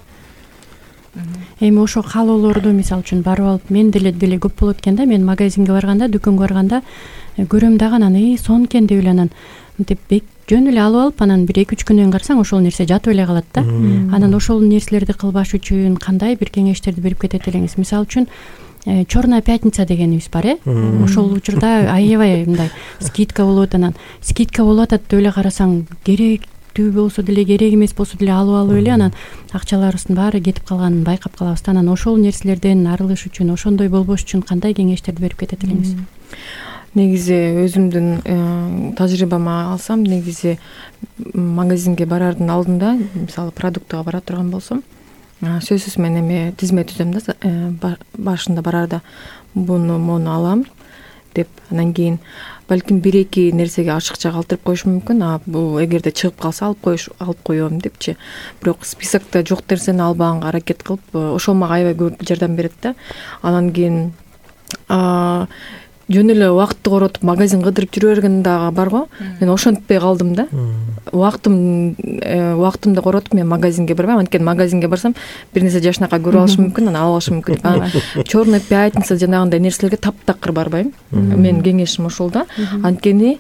Эми ошо калоолорду мисалы үчүн барып алып, мен деле деле көп болот экен да. Мен магазинге барганда, дүкөнгө барганда көрөм дагы анан эй сон экен деп эле анан мынтип жөн эле алып алып, анан бир эки үч күндөн карасаң ошол нерсе жатып эле калат да. Анан ошол нерселерди кылбаш үчүн кандай бир кеңештерди берип кетет элеңиз? Мисалы үчүн Черная пятница дегенибиз бар, э? Ошол учурда аябай мындай скидка болот, анан скидка болуп атат деп эле карасаң, керектүү болсо деле, керек эмес болсо деле алып алып эле анан акчаларыбыздын баары кетип калганын байкап калабыз. Анан ошол нерселерден арылыш үчүн, ошондой болбош үчүн кандай кеңештерди берип кетет элеңиз? Негизи өзүмдүн тажрыйбама алсам, негизи магазинге барардын алдында, мисалы продуктыга бара турган болсом, сөзсүз мен эме тизме түзөм да, башында барарда буну мону алам деп, анан кийин балким бир эки нерсеге ашыкча калтырып коюшум мүмкүн, а бул эгерде чыгып калса алып коюш алып коем депчи. Бирок списокто жок нерсени албаганга аракет кылып, ошол мага аябай көп жардам берет да. Анан кийин жөн эле убакытты коротуп магазин кыдырып жүрө берген дагы бар го. Мен ошентпей калдым да. Убактым убактымды коротуп мен магазинге барбайм. Анткени магазинге барсам бир нерсе жашынака көрүп алышым мүмкүн, анан алып алышым мүмкүн. Черная пятница жанагындай нерселерге таптакыр барбайм. Менин кеңешим ошол да. Анткени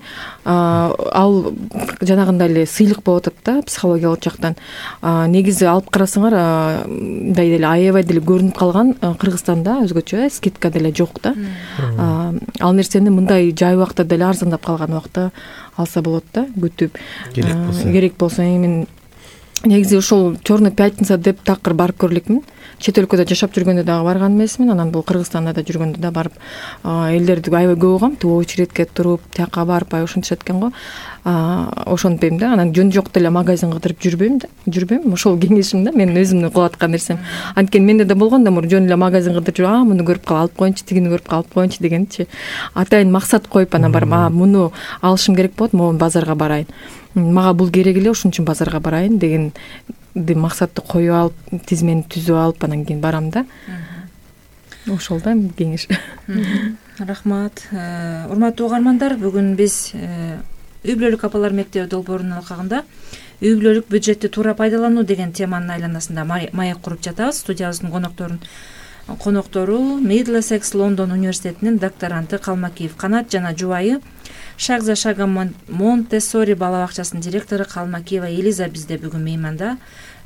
ал жанагындай эле сыйлык болуп атат да, психологиялык жактан. Негизи алып карасаңар, мындай деле аябай деле көрүнүп калган Кыргызстанда өзгөчө скидка деле жок да. Ал нерсени мындай жай убакта деле арзандап калган убакта алса болот да, күтүп керек болсо. Керек болсо мен негизи ошол Черная пятница деп такыр барып көрө элекмин. Чет өлкөдө жашап жүргөндө дагы барган эмесмин, анан бул Кыргызстанда да жүргөндө да барып элдерди аябай көп угам, тип очередке туруп, тияка барып ошентишет экен го. Ошонтпейм да, анан жөн жок деле магазин кыдырып жүрбөйм да, жүрбөйм. Ошол кеңешим да, мен өзүмдүн кылып аткан нерсем. Анткени менде да болгон да, жөн эле магазин кыдырып жүрүп, а муну көрүп калып алып коеюнчу, тигини көрүп калып алып коеюнчу дегенчи. Атайын максат коюп анан барып, а муну алышым керек болот, могу базарга барайын. Мага бул керек эле, ошон үчүн базарга барайын деген максатты коюп алып, тизмени түзүп алып анан кийин барам да. Ошол да кеңеш. Рахмат. Урматтуу угармандар, бүгүн биз үй бүлөлүк апалар мектеби долбоорунун алкагында үй бүлөлүк бюджетти туура пайдалануу деген теманын айланасында маек куруп жатабыз. Студиябыздын конокторун коноктору Middlesex Лондон университетинин докторанты Калмакиев Канат жана жубайы Шагза Шага Монтессори бала бакчасынын директору Калмакиева Элиза бизде бүгүн мейманда.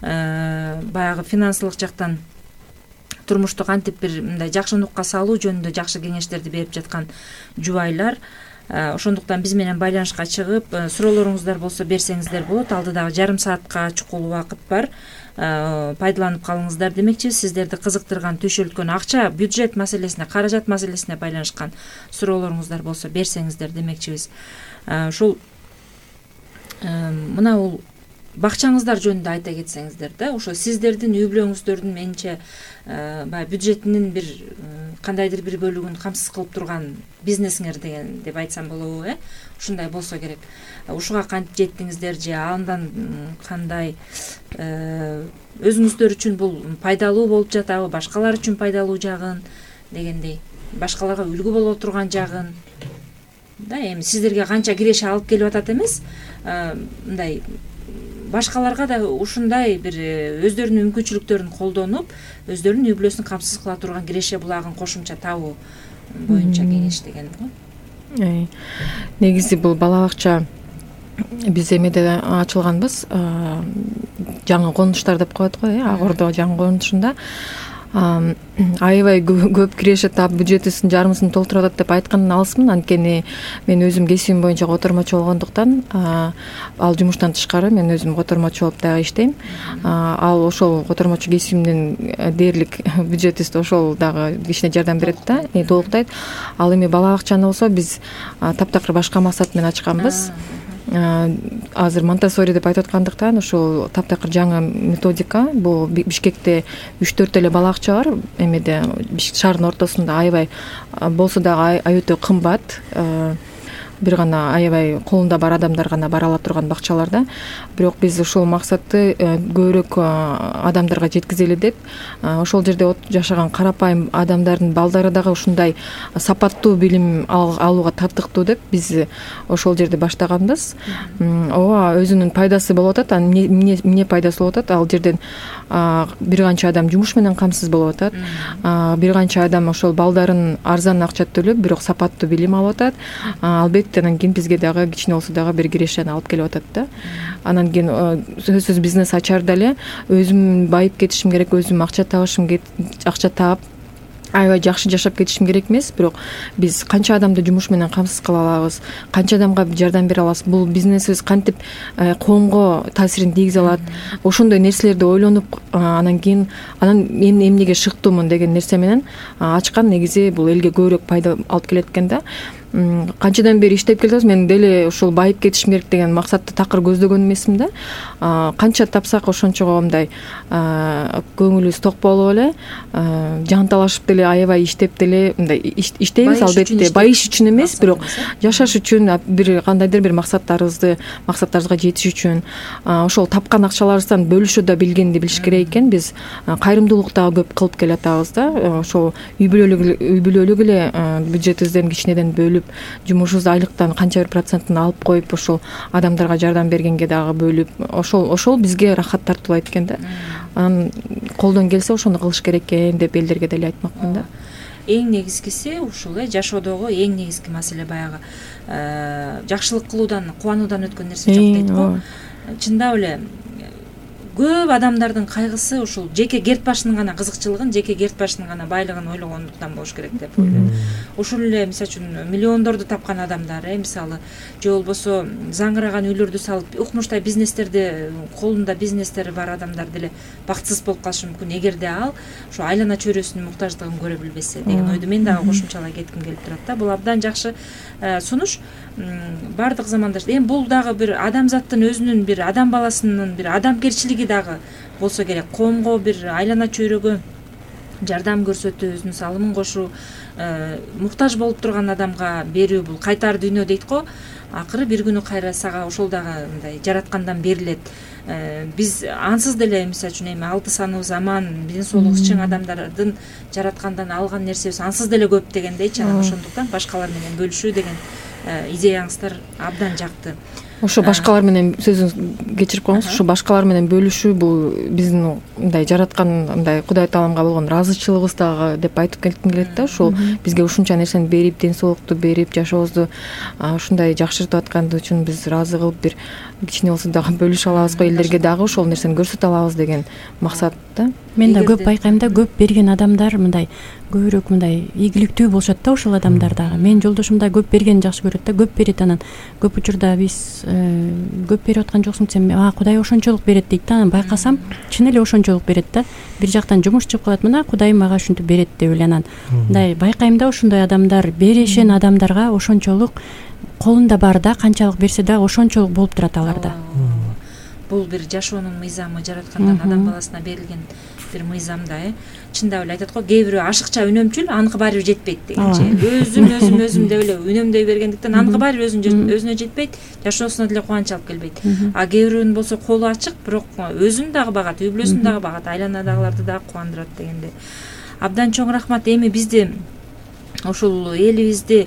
Баягы финансылык жактан турмушту кантип бир мындай жакшы нукка салуу жөнүндө жакшы кеңештерди берип жаткан жубайлар. Ошондуктан биз менен байланышка чыгып, суроолоруңуздар болсо берсеңиздер болот. Алдыдагы жарым саатка чукул убакыт бар. Пайдаланып калыңыздар демекчи. Сиздерди кызыктырган, түшүлткөн акча, бюджет маселесине, каражат маселесине байланышкан суроолоруңуздар болсо берсеңиздер демекчибиз. Ушул мына бул бакчаңыздар жөнүндө айта кетсеңиздер да, ошо сиздердин үй бүлөңүздөрдүн менче баягы бюджетинин бир кандайдыр бир бөлүгүн камсыз кылып турган бизнесиңер деген деп айтсам болобу, э? Ушундай болсо керек. Ушуга кантип жеттиңиздер же андан кандай өзүңүздөр үчүн бул пайдалуу болуп жатабы, башкалар үчүн пайдалуу жагын дегендей, башкаларга үлгү боло турган жагын да, эми сиздерге канча киреше алып келип атат эмес, мындай башкаларга да ушундай бир өздөрүнүн мүмкүнчүлүктөрүн колдонуп, өздөрүнүн үй бүлөсүн камсыз кыла турган киреше булагын кошумча табуу боюнча кеңеш деген го. Негизи бул бала бакча биз эмеде ачылганбыз, жаңы конуштар деп коет го, э, Ак Ордо жаңы конушунда аябай көп киреше таап бюджетибиздин жарымысын толтуруп атат деп айткандан алысмын. Анткени мен өзүм кесибим боюнча котормочу болгондуктан, ал жумуштан тышкары мен өзүм котормочу болуп дагы иштейм. Ал ошол котормочу кесибимдин дээрлик бюджетибизди ошол дагы кичине жардам берет да, толуктайт. Ал эми бала бакчаны болсо биз таптакыр башка максат менен ачканбыз. Азыр Монтессори деп айтып аткандыктан ошол таптакыр жаңы методика. Бул Бишкекте үч төрт эле бала бакча бар. Эмеде шаардын ортосунда аябай болсо дагы аябай кымбат. бир гана аябай колунда бар адамдар гана бара ала турган бакчаларда. Бирок биз ушул максатты көбүрөөк адамдарга жеткизели деп ошол жерде жашаган карапайым адамдардын балдары дагы ушундай сапаттуу билим алууга тартыктуу деп биз ошол жерде баштаганбыз. Ооба, өзүнүн пайдасы болуп атат. Эмне эмне пайдасы болуп атат? Ал жерден бир канча адам жумуш менен камсыз болуп атат. Бир канча адам ошол балдарын арзан акча төлөп, бирок сапаттуу билим алып атат. Албетте анан кийин бизге дагы кичине болсо дагы бир кирешени алып келип атат да. Анан кийин сөзсүз бизнес ачар дале өзүм байып кетишим керек, өзүм акча табышым акча таап аябай жакшы жашап кетишим керек эмес, бирок биз канча адамды жумуш менен камсыз кыла алабыз, канча адамга жардам бере алабыз, бул бизнесибиз кантип коомго таасирин тийгизе алат, ошондой нерселерди ойлонуп анан кийин анан мен эмнеге шыктуумун деген нерсе менен ачкан негизи бул элге көбүрөөк пайда алып келет экен да. Канчадан бери иштеп келатабыз, мен деле ушул байып кетишим керек деген максатты такыр көздөгөн эмесмин да. Канча тапсак ошончого мындай көңүлүбүз ток болуп эле, жанталашып деле аябай иштеп деле мындай иштейбиз, албетте байыш үчүн эмес, бирок жашаш үчүн, бир кандайдыр бир максаттарыбызды максаттарыбызга жетиш үчүн ошол тапкан акчаларыбыздан бөлүшө да билгенди билиш керек экен. Биз кайрымдуулук дагы көп кылып келатабыз да. Ошол үй бүлөлүк эле бюджетибизден кичинеден бөлүп, жумушубуз айлыктан канча бир процентин алып коюп, ошол адамдарга жардам бергенге дагы бөлүп, ошол ошол бизге рахат тартуулайт экен да. Анан колдон келсе ошону кылыш керек экен деп элдерге деле айтмакмын да. Эң негизгиси ушул э жашоодогу эң негизги маселе баягы жакшылык кылуудан, кубануудан өткөн нерсе жок дейт го. Чындап эле көп адамдардын кайгысы ушул жеке керт башынын гана кызыкчылыгын, жеке керт башынын гана байлыгын ойлогондуктан болуш керек деп ойлойм. Ушул эле мисалы үчүн миллиондорду тапкан адамдар, э мисалы же болбосо заңгыраган үйлөрдү салып, укмуштай бизнестерди, колунда бизнестери бар адамдар деле бактысыз болуп калышы мүмкүн, эгерде ал ушу айлана чөйрөсүнүн муктаждыгын көрө билбесе деген ойду мен дагы кошумчалай кетким келип турат да. Бул абдан жакшы сунуш. Бардык заманда эми бул дагы бир адамзаттын өзүнүн, бир адам баласынын бир адамгерчилиги дагы болсо керек. Коомго бир айлана чөйрөгө жардам көрсөтүү, өзүнүн салымын кошуу, муктаж болуп турган адамга берүү, бул кайтар дүйнө дейт го. Акыры бир күнү кайра сага ошол дагы мындай жараткандан берилет. Биз ансыз деле мисалы үчүн эми алты саныбыз аман, ден соолугубуз чың адамдардын жараткандан алган нерсебиз ансыз деле көп дегендейчи. Анан ошондуктан башкалар менен бөлүшүү деген идеяңыздар абдан жакты. Ошо башкалар менен сөзүңүз кечирип коюңуз, ошо башкалар менен бөлүшүү бул биздин мындай жараткан мындай Кудай Тааламга болгон ыраазычылыгыбыз дагы деп айтып кетким келет да. Ошол бизге ушунча нерсени берип, ден соолукту берип, жашообузду ушундай жакшыртып атканы үчүн биз ыраазы кылып, бир кичине болсо дагы бөлүшө алабыз го, элдерге дагы ошол нерсени көрсөтө алабыз деген максат да. Мен да көп байкайм да, көп берген адамдар мындай көбүрөөк мындай ийгиликтүү болушат да, ошол адамдар дагы. Мен жолдошум да көп бергенди жакшы көрөт да, көп берет. Анан көп учурда биз көп берип аткан жоксуң десем, а Кудай ошончолук берет дейт да. Анан байкасам чын эле ошончолук берет да. Бир жактан жумуш чыгып калат, мына Кудайым мага ушинтип берет деп эле. Анан мындай байкайм да, ошондой адамдар, беришен адамдарга ошончолук колунда бар да, канчалык берсе да ошончолук болуп турат аларда. Бул бир жашоонун мыйзамы, жараткандан адам баласына берилген бир мыйзам да, э. Чындап эле айтат го, кээ бирөө ашыкча үнөмчүл, аныкы баары бир жетпейт дегенче. Өзүм өзүм өзүм деп эле үнөмдөй бергендиктен аныкы баары бир өзүнө жетпейт, жашоосуна деле кубанч алып келбейт. А кээ бирөөнүн болсо колу ачык, бирок өзүн дагы багат, үй бүлөсүн дагы багат, айланадагыларды дагы кубандырат дегенде. Абдан чоң рахмат. Эми бизди ушул элибизди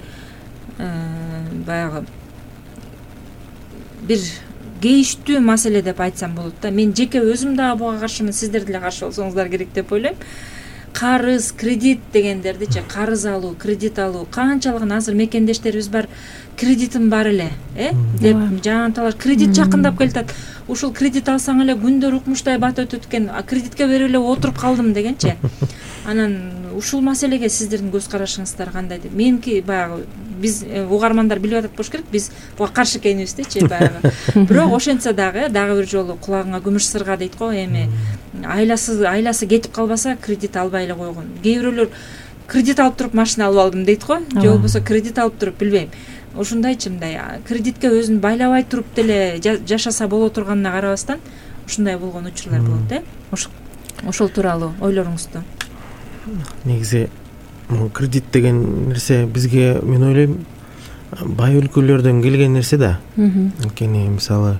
баягы бир кейиштүү маселе деп айтсам болот да. Мен жеке өзүм дагы буга каршымын, сиздер деле каршы болсоңуздар керек деп ойлойм. Карыз, кредит дегендердичи, карыз алуу, кредит алуу, канчалыгын азыр мекендештерибиз бар, кредитим бар эле, э деп жанталаш кредит жакындап келатат. Ушул кредит алсаң эле күндөр укмуштай бат өтөт экен, а кредитке берип эле отуруп калдым дегенчи. Анан ушул маселеге сиздердин көз карашыңыздар кандай деп? Меники баягы биз угармандар билип атат болуш керек, биз буга каршы экенибиздичи баягы. Бирок ошентсе дагы дагы бир жолу кулагыңа күмүш сырга дейт го, эми айласы айласы кетип калбаса кредит албай эле койгон. Кээ бирөөлөр кредит алып туруп машина алып алдым дейт го, же болбосо кредит алып туруп билбейм. Ушундайчы мындай кредитке өзүн байлабай туруп деле жашаса боло турганына карабастан ушундай болгон учурлар болот, э. Ошол тууралуу ойлоруңузду. Негизи кредит деген нерсе бизге, мен ойлойм, бай өлкөлөрдөн келген нерсе да. Анткени мисалы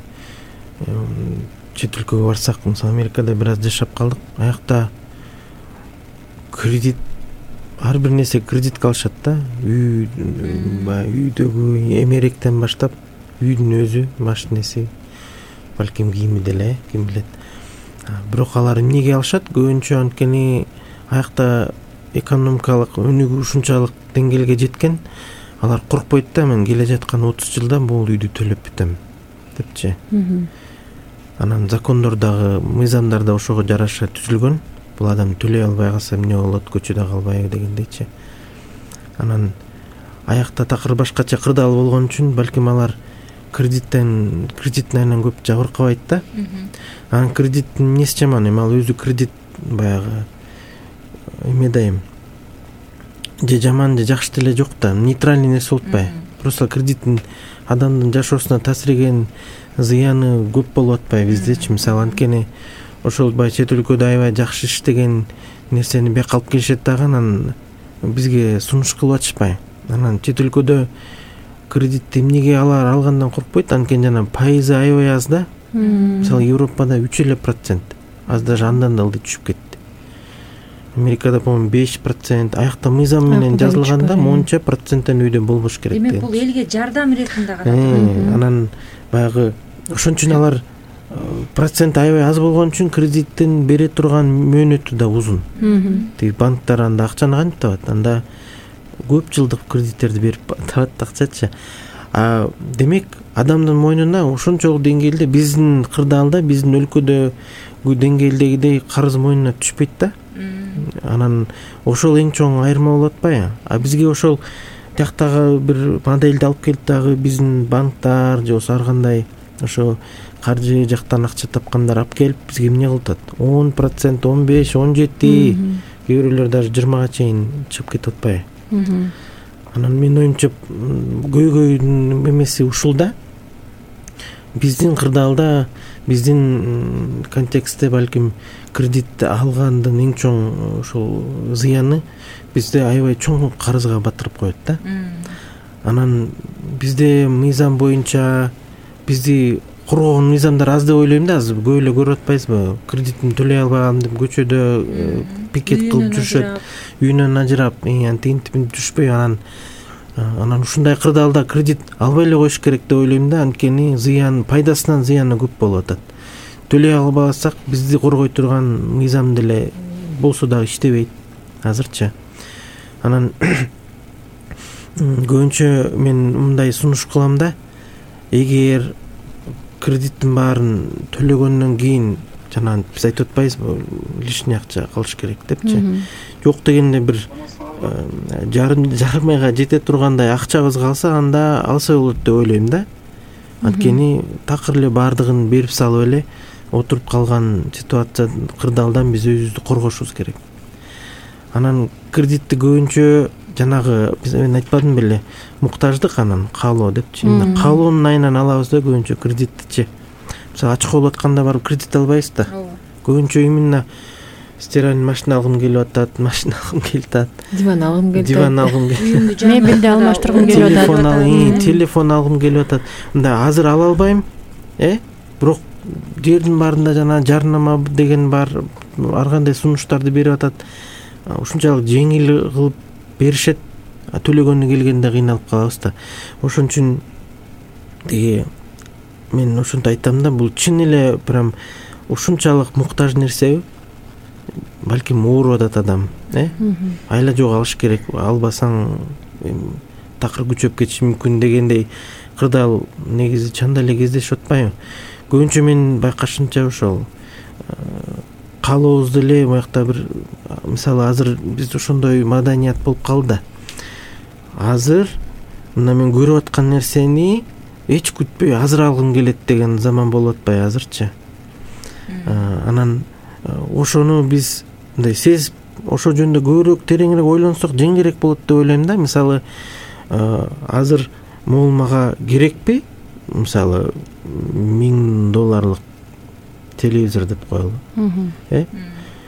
чет өлкөгө барсак, мисалы Америкада бир аз жашап калдык. Аякта кредит, ар бир нерсе кредитке алышат да. Үй, баягы үйдөгү эмеректен баштап, үйдүн өзү, машинеси, балким кийими деле, ким билет. Бирок алар эмнеге алышат? Көбүнчө анткени аякта экономикалык өнүгүү ушунчалык деңгээлге жеткен, алар коркпойт да, мен келе жаткан отуз жылда бул үйдү төлөп бүтөм депчи. Анан закондор дагы, мыйзамдар да ошого жараша түзүлгөн. Бул адам төлөй албай калса эмне болот, көчөдө калбайбы дегендейчи. Анан аякта такыр башкача кырдаал болгон үчүн балким алар кредиттен, кредиттин айынан көп жабыркабайт да. Анан кредиттин эмнеси жаман? Эми ал өзү кредит баягы эме дайым. Же жаман, же жакшы деле жок да, нейтральный нерсе болбой. Просто кредиттин адамдын жашоосуна таасирген зыяны көп болуп атпайбы биздечи. Мисалы анткени ошол бай чет өлкөдө аябай жакшы иштеген нерсени бияка алып келишет дагы, анан бизге сунуш кылып атышпай. Анан чет өлкөдө кредитти эмнеге алар алгандан коркпойт, анткени жана пайызы аябай аз да. Мисалы Европада үч эле процент, аз даже андан да ылдый түшүп кетти. Америкада по-моему беш процент, аякта мыйзам менен жазылганда монча проценттен үйдө болбош керек. Демек бул элге жардам иретинде карап. Анан баягы ошон үчүн алар процент аябай аз болгон үчүн кредиттин бере турган мөөнөтү да узун. Тиги банктар анда акчаны кантип табат? Анда көп жылдык кредиттерди берип табат акчачы. А демек адамдын мойнуна ошончолук деңгээлде биздин кырдаалда, биздин өлкөдө деңгээлдегидей карыз мойнуна түшпөйт да. Анан ошол эң чоң айырма болуп атпайбы? А бизге ошол тияктагы бир модельди алып келип дагы биздин банктар же болбосо ар кандай ошо каржы жактан акча тапкандар алып келип бизге эмне кылып атат? он процент, он беш, он жети, кээ бирөөлөр даже жыйырмага чейин чыгып кетип атпайбы? Анан менин оюмча көйгөйдүн эмеси ушул да. Биздин кырдаалда, биздин контекстте балким кредит алгандын эң чоң ошол зыяны бизде аябай чоң карызга батырып коет да. Анан бизде мыйзам боюнча бизди коргогон мыйзамдар аз деп ойлойм да. Азыр көп эле көрүп атпайсызбы? Кредитин төлөй албаган деп көчөдө пикет кылып жүрүшөт, үйүнөн ажырап, антинтип түшпөй. Анан анан ушундай кырдаалда кредит албай эле коюш керек деп ойлойм да. Анткени зыян, пайдасынан зыяны көп болуп атат. Төлөй албасак бизди коргой турган мыйзам деле болсо дагы иштебейт азырчы. Анан көбүнчө мен мындай сунуш кылам да. Эгер кредиттин баарын төлөгөндөн кийин жана биз айтып атпайбызбы, лишний акча калыш керек депчи. Жок дегенде бир жарым жарымайга жете тургандай акчабыз калса, анда алса болот деп ойлойм да. Анткени такыр эле баардыгын берип салып эле отуруп калган ситуация кырдаалдан биз өзүбүздү коргошубуз керек. Анан кредитти көбүнчө жанагы биз мен айтпадым беле, муктаждык, анан каалоо депчи. Каалоонун айынан алабыз да көбүнчө кредиттичи. Мисалы ачык болуп атканда барып кредит албайбыз да. Көбүнчө именно стиральный машина алгым келип атат, машина алгым келип атат, диван алгым келип атат, диван алгым келип атат, мебелди алмаштыргым келип атат, телефон ал, телефон алгым келип атат. Мында азыр ала албайм, э? Бирок жердин баарында жана жарнама деген бар, ар кандай сунуштарды берип атат. Ушунчалык жеңил кылып беришет, төлөгөнү келгенде кыйналып калабыз да. Ошон үчүн тиги мен ошонтип айтам да, бул чын эле прям ушунчалык муктаж нерсеби? Балким ооруп атат адам, э? Айла жок алыш керек, албасаң такыр күчөп кетиши мүмкүн дегендей кырдаал негизи чанда эле кездешип атпайбы? Көбүнчө мен байкашымча ошол каалообузду эле буякта бир, мисалы азыр биз ошондой маданият болуп калды. Азыр мына мен көрүп аткан нерсени эч күтпөй азыр алгым келет деген заман болуп атпайбы азырчы? Анан ошону биз мындай сезип, ошо жөнүндө көбүрөөк тереңирээк ойлонсок жеңилирээк болот деп ойлойм да. Мисалы азыр могул мага керекпи? Мисалы миң долларлык телевизор деп коелу, э?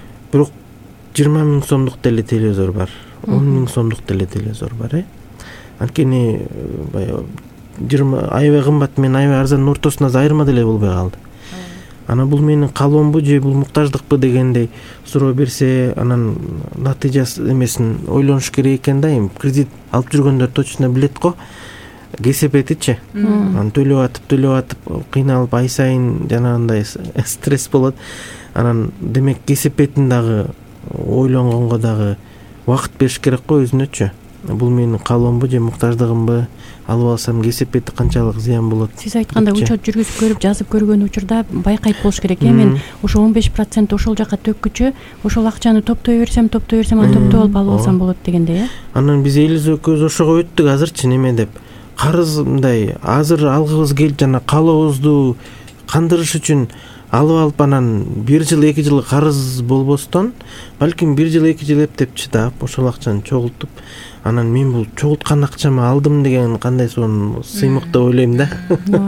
Бирок жыйырма миң сомдук деле телевизор бар, он миң сомдук деле телевизор бар, э? анткени баягы жыйырма аябай кымбат менен аябай арзандын ортосуна айырма деле болбой калды. Ана бул менин калоомбу же бул муктаждыкпы дегендей суроо берсе, анан натыйжасы эмесин ойлонуш керек экен да. Эми кредит алып жүргөндөр точно билет го. Кесепетичи. Анан төлөп атып, төлөп атып кыйналып ай сайын жанагындай стресс болот. Анан демек кесепетин дагы ойлонгонго дагы убакыт бериш керек го өзүнөчү. Бул менин калоомбу же муктаждыгымбы, алып алсам кесепети канчалык зыян болот. Сиз айткандай учет жүргүзүп көрүп, жазып көргөн учурда байкайт болуш керек. Э мен ошо он беш процент ошол жака төккүчө, ошол акчаны топтой берсем, топтой берсем, анан топтоп алып алып алсам болот дегендей, э. Анан биз элибиз экөөбүз ошого өттүк азырчы неме деп. Карыз мындай азыр алгыбыз келип жана калообузду кандырыш үчүн алып алып анан бир жыл эки жыл карыз болбостон, балким бир жыл эки жыл эптеп чыдап, ошол акчаны чогултуп, анан мен бул чогулткан акчамы алдым деген кандай сонун сыймык деп ойлойм да.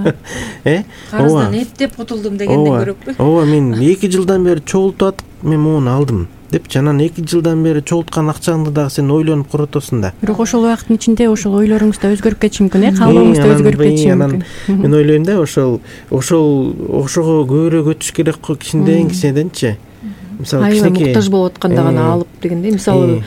Э? Карыздан эптеп кутулдум дегенден көрөппү? Ооба, мен эки жылдан бери чогултуп атып, мен муну алдым депчи. Анан эки жылдан бери чогулткан акчаңды дагы сен ойлонуп коротосуң да. Бирок ошол убакыттын ичинде ошол ойлоруңуз да өзгөрүп кетиши мүмкүн, э, калооңуз да өзгөрүп кетиши мүмкүн. Мен ойлойм да, ошол ошол ошого көбүрөөк өтүш керек го кичинден кичинеденчи. Мисалы кичинекей муктаж болуп атканда гана алып дегендей. Мисалы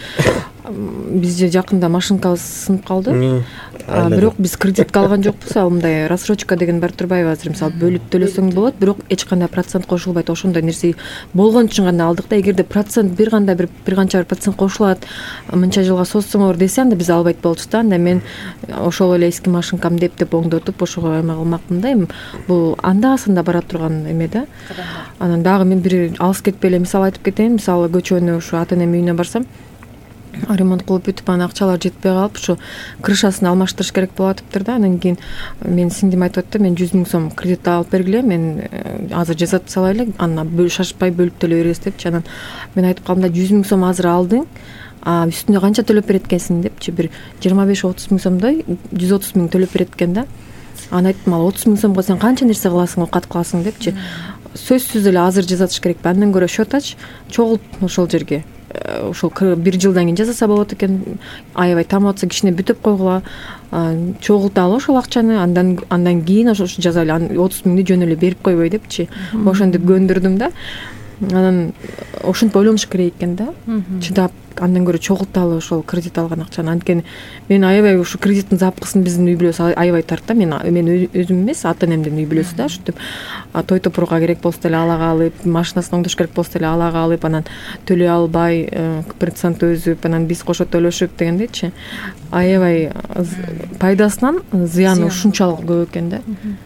бизде жакында машинкабыз сынып калды. Бирок биз кредитке алган жокпуз. Ал мындай рассрочка деген бар турбайбы азыр? Мисалы бөлүп төлөсөң болот, бирок эч кандай процент кошулбайт. Ошондой нерсе болгон үчүн гана алдык да. Эгерде процент бир кандай бир бир канча бир процент кошулат, мынча жылга созсоңор десе, анда биз албайт болчу да. Анда мен ошол эле эски машинкамды эптеп оңдотуп, ошого эме кылмакмын да. Бул анда санда бара турган эме да. Анан дагы мен бир алыс кетпей эле мисал айтып кетейин. Мисалы көчөнү ушу ата энем үйүнө барсам, ремонт кылып бүтүп, анан акчалар жетпей калып, ушу крышасын алмаштырыш керек болуп атыптыр да. Анан кийин мен сиңдим айтып атты, мен жүз миң сом кредит алып бергиле, мен азыр жасатып салайлы, анан шашпай бөлүп төлөй беребиз депчи. Анан мен айтып калдым да, жүз миң сом азыр алдың, а үстүнө канча төлөп берет экенсиң депчи. Бир жыйырма беш отуз миң сомдой жүз отуз миң төлөп берет экен да. Анан айттым, ал отуз миң сомго сен канча нерсе кыласың, окат кыласың депчи. Сөзсүз эле азыр жасатыш керекпи? Андан көрө счет ач, чогулт ошол жерге. Ошол бир жылдан кийин жасаса болот экен. Аябай тамап атса кичине бүтүп койгула, чогулт ал ошол акчаны, андан андан кийин ошо жаза эле отуз миңди жөн эле берип койбой депчи. Ошентип көндүрдүм да. Анан ошентип ойлонуш керек экен да. Чыдап андан көрө чогулталы ошол кредит алган акчаны. Анткени мен аябай ушу кредиттин запкысын биздин үй бүлөсү аябай тарта. Мен мен өзүм эмес, ата энемдин үй бүлөсү да. Ушинтип той топурга керек болсо деле ала калып, машинасын оңдош керек болсо деле ала калып, анан төлөй албай, процент өзүп, анан биз кошо төлөшүп дегендейчи. Аябай пайдасынан зыяны ушунчалык көп экен да.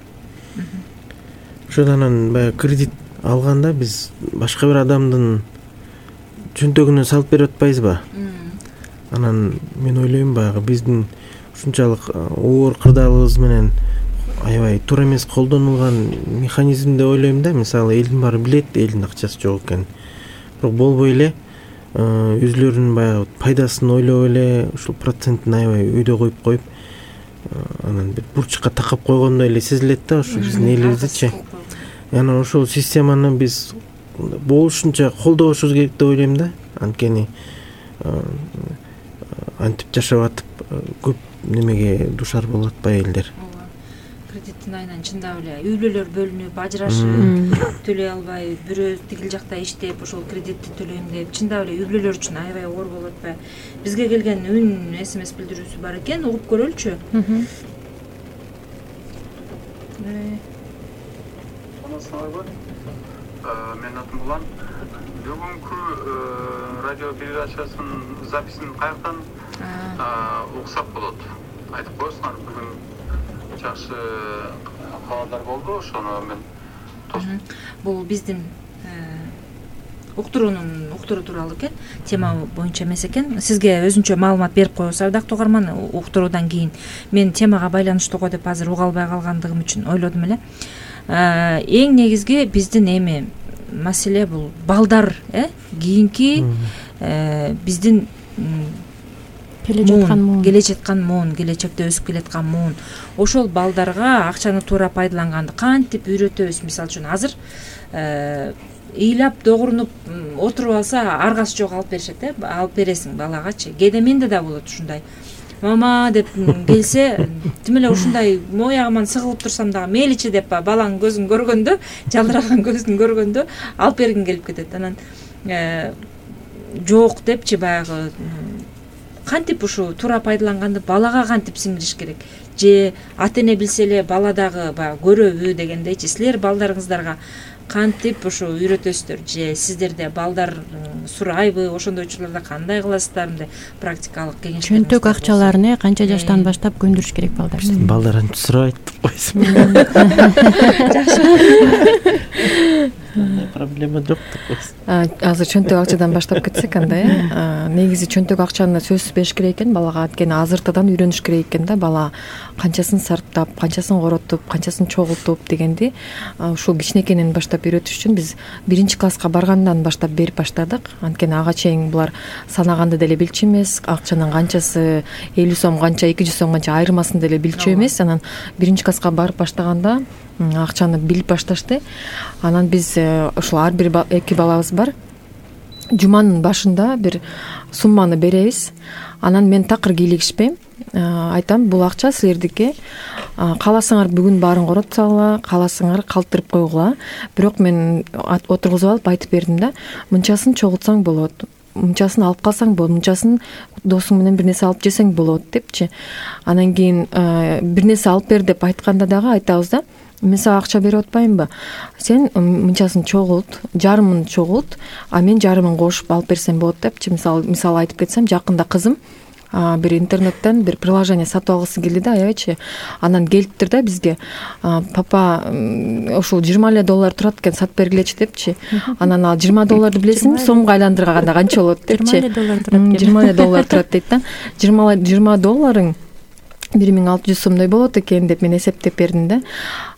Ошондон анан баягы кредит алганда биз башка бир адамдын чөнтөгүнө салып берип атпайбызбы? Анан мен ойлойм, баягы биздин ушунчалык оор кырдаалыбыз менен аябай туура эмес колдонулган механизм деп ойлойм да. Мисалы элдин баары билет, элдин акчасы жок экен. Бирок болбой эле өзүлөрүнүн баягы пайдасын ойлоп эле ушул процентин аябай өйдө коюп коюп, анан бир бурчукка такап койгондой эле сезилет да ушу биздин элибиздичи. Анан ошол системаны биз болушунча колдобошубуз керек деп ойлойм да. Анткени антип жашап атып көп немеге душар болуп атпайбы элдер. Кредиттин айынан чындап эле үй бүлөлөр бөлүнүп, ажырашып, төлөй албай, бирөө тигил жакта иштеп, ошол кредитти төлөйм деп, чындап эле үй бүлөлөр үчүн аябай оор болуп атпайбы? Бизге келген үн смс билдирүүсү бар экен, угуп көрөлүчү. Мен атым Улан. Бүгүнкү радио передачасынын записин каяктан уксак болот? Айтып коесуңар, бүгүн жакшы кабардар болду, ошону мен тосуп. Бул биздин уктуруунун уктуруу тууралуу экен, тема боюнча эмес экен. Сизге өзүнчө маалымат берип коебуз, ардактуу угарман, уктуруудан кийин. Мен темага байланыштуу го деп азыр уга албай калгандыгым үчүн ойлодум эле. Эң негизги биздин эми маселе бул балдар, э? Кийинки биздин келе жаткан муун, келе жаткан муун, келечекте өсүп келаткан муун. Ошол балдарга акчаны туура пайдаланганды кантип үйрөтөбүз? Мисалы үчүн азыр ыйлап догурунуп отуруп алса аргасы жок алып беришет, э? Алып бересиң балагачы. Кээде менде да болот ушундай. мама деп келсе, тим эле ушундай моягыман сыгылып турсам дагы мейличи деп баланын көзүн көргөндө, жалдыраган көзүн көргөндө алып бергим келип кетет. Анан жок депчи баягы кантип ушу туура пайдаланганды балага кантип сиңдириш керек, же ата эне билсе эле бала дагы баягы көрөбү дегендейчи. Силер балдарыңыздарга кантип ушу үйрөтөсүздөр, же сиздерде балдар сурайбы, ошондой учурларда кандай кыласыздар, мындай практикалык кеңеш? Чөнтөк акчаларын канча жаштан баштап көндүрүш керек балдар? Балдар антип сурайт деп койсун. Проблема жок деп койсун. Азыр чөнтөк акчадан баштап кетсек анда, э, негизи чөнтөк акчаны сөзсүз бериш керек экен балага, анткени азыртадан үйрөнүш керек экен да, бала канчасын сарптап, канчасын коротуп, канчасын чогултуп дегенди ушул кичинекейинен баштап үйрөтүш үчүн биз биринчи класска баргандан баштап берип баштадык. Анткени ага чейин булар санаганды деле билчү эмес, акчанын канчасы элүү сом канча, эки жүз сом канча айырмасын деле билчү эмес. Анан биринчи класска барып баштаганда акчаны билип башташты. Анан биз ушул ар бир эки балабыз бар. Жуманын башында бир сумманы беребиз. Анан мен такыр кийлигишпейм. Айтам, бул акча силердики. Кааласаңар бүгүн баарын коротсагыла, кааласаңар калтырып койгула. Бирок мен отургузуп алып айтып бердим да, мынчасын чогултсаң болот, мынчасын алып калсаң болот, мынчасын досуң менен бир нерсе алып жесең болот депчи. Анан кийин бир нерсе алып бер деп айтканда дагы айтабыз да, мен сага акча берип атпаймынбы, сен мынчасын чогулт, жарымын чогулт, а мен жарымын кошуп алып берсем болот депчи. Мисалы мисалы айтып кетсем, жакында кызым бир интернеттен бир приложение сатып алгысы келди да, аябайчы. Анан келиптир да бизге, папа ушул жыйырма эле доллар турат экен, сатып бергилечи депчи. Анан ал жыйырма долларды билесиңби, сомго айландырганда канча болот депчи. жыйырма эле доллар турат дейт да. жыйырма долларың бир миң алты жүз сомдой болот экен деп мен эсептеп бердим да.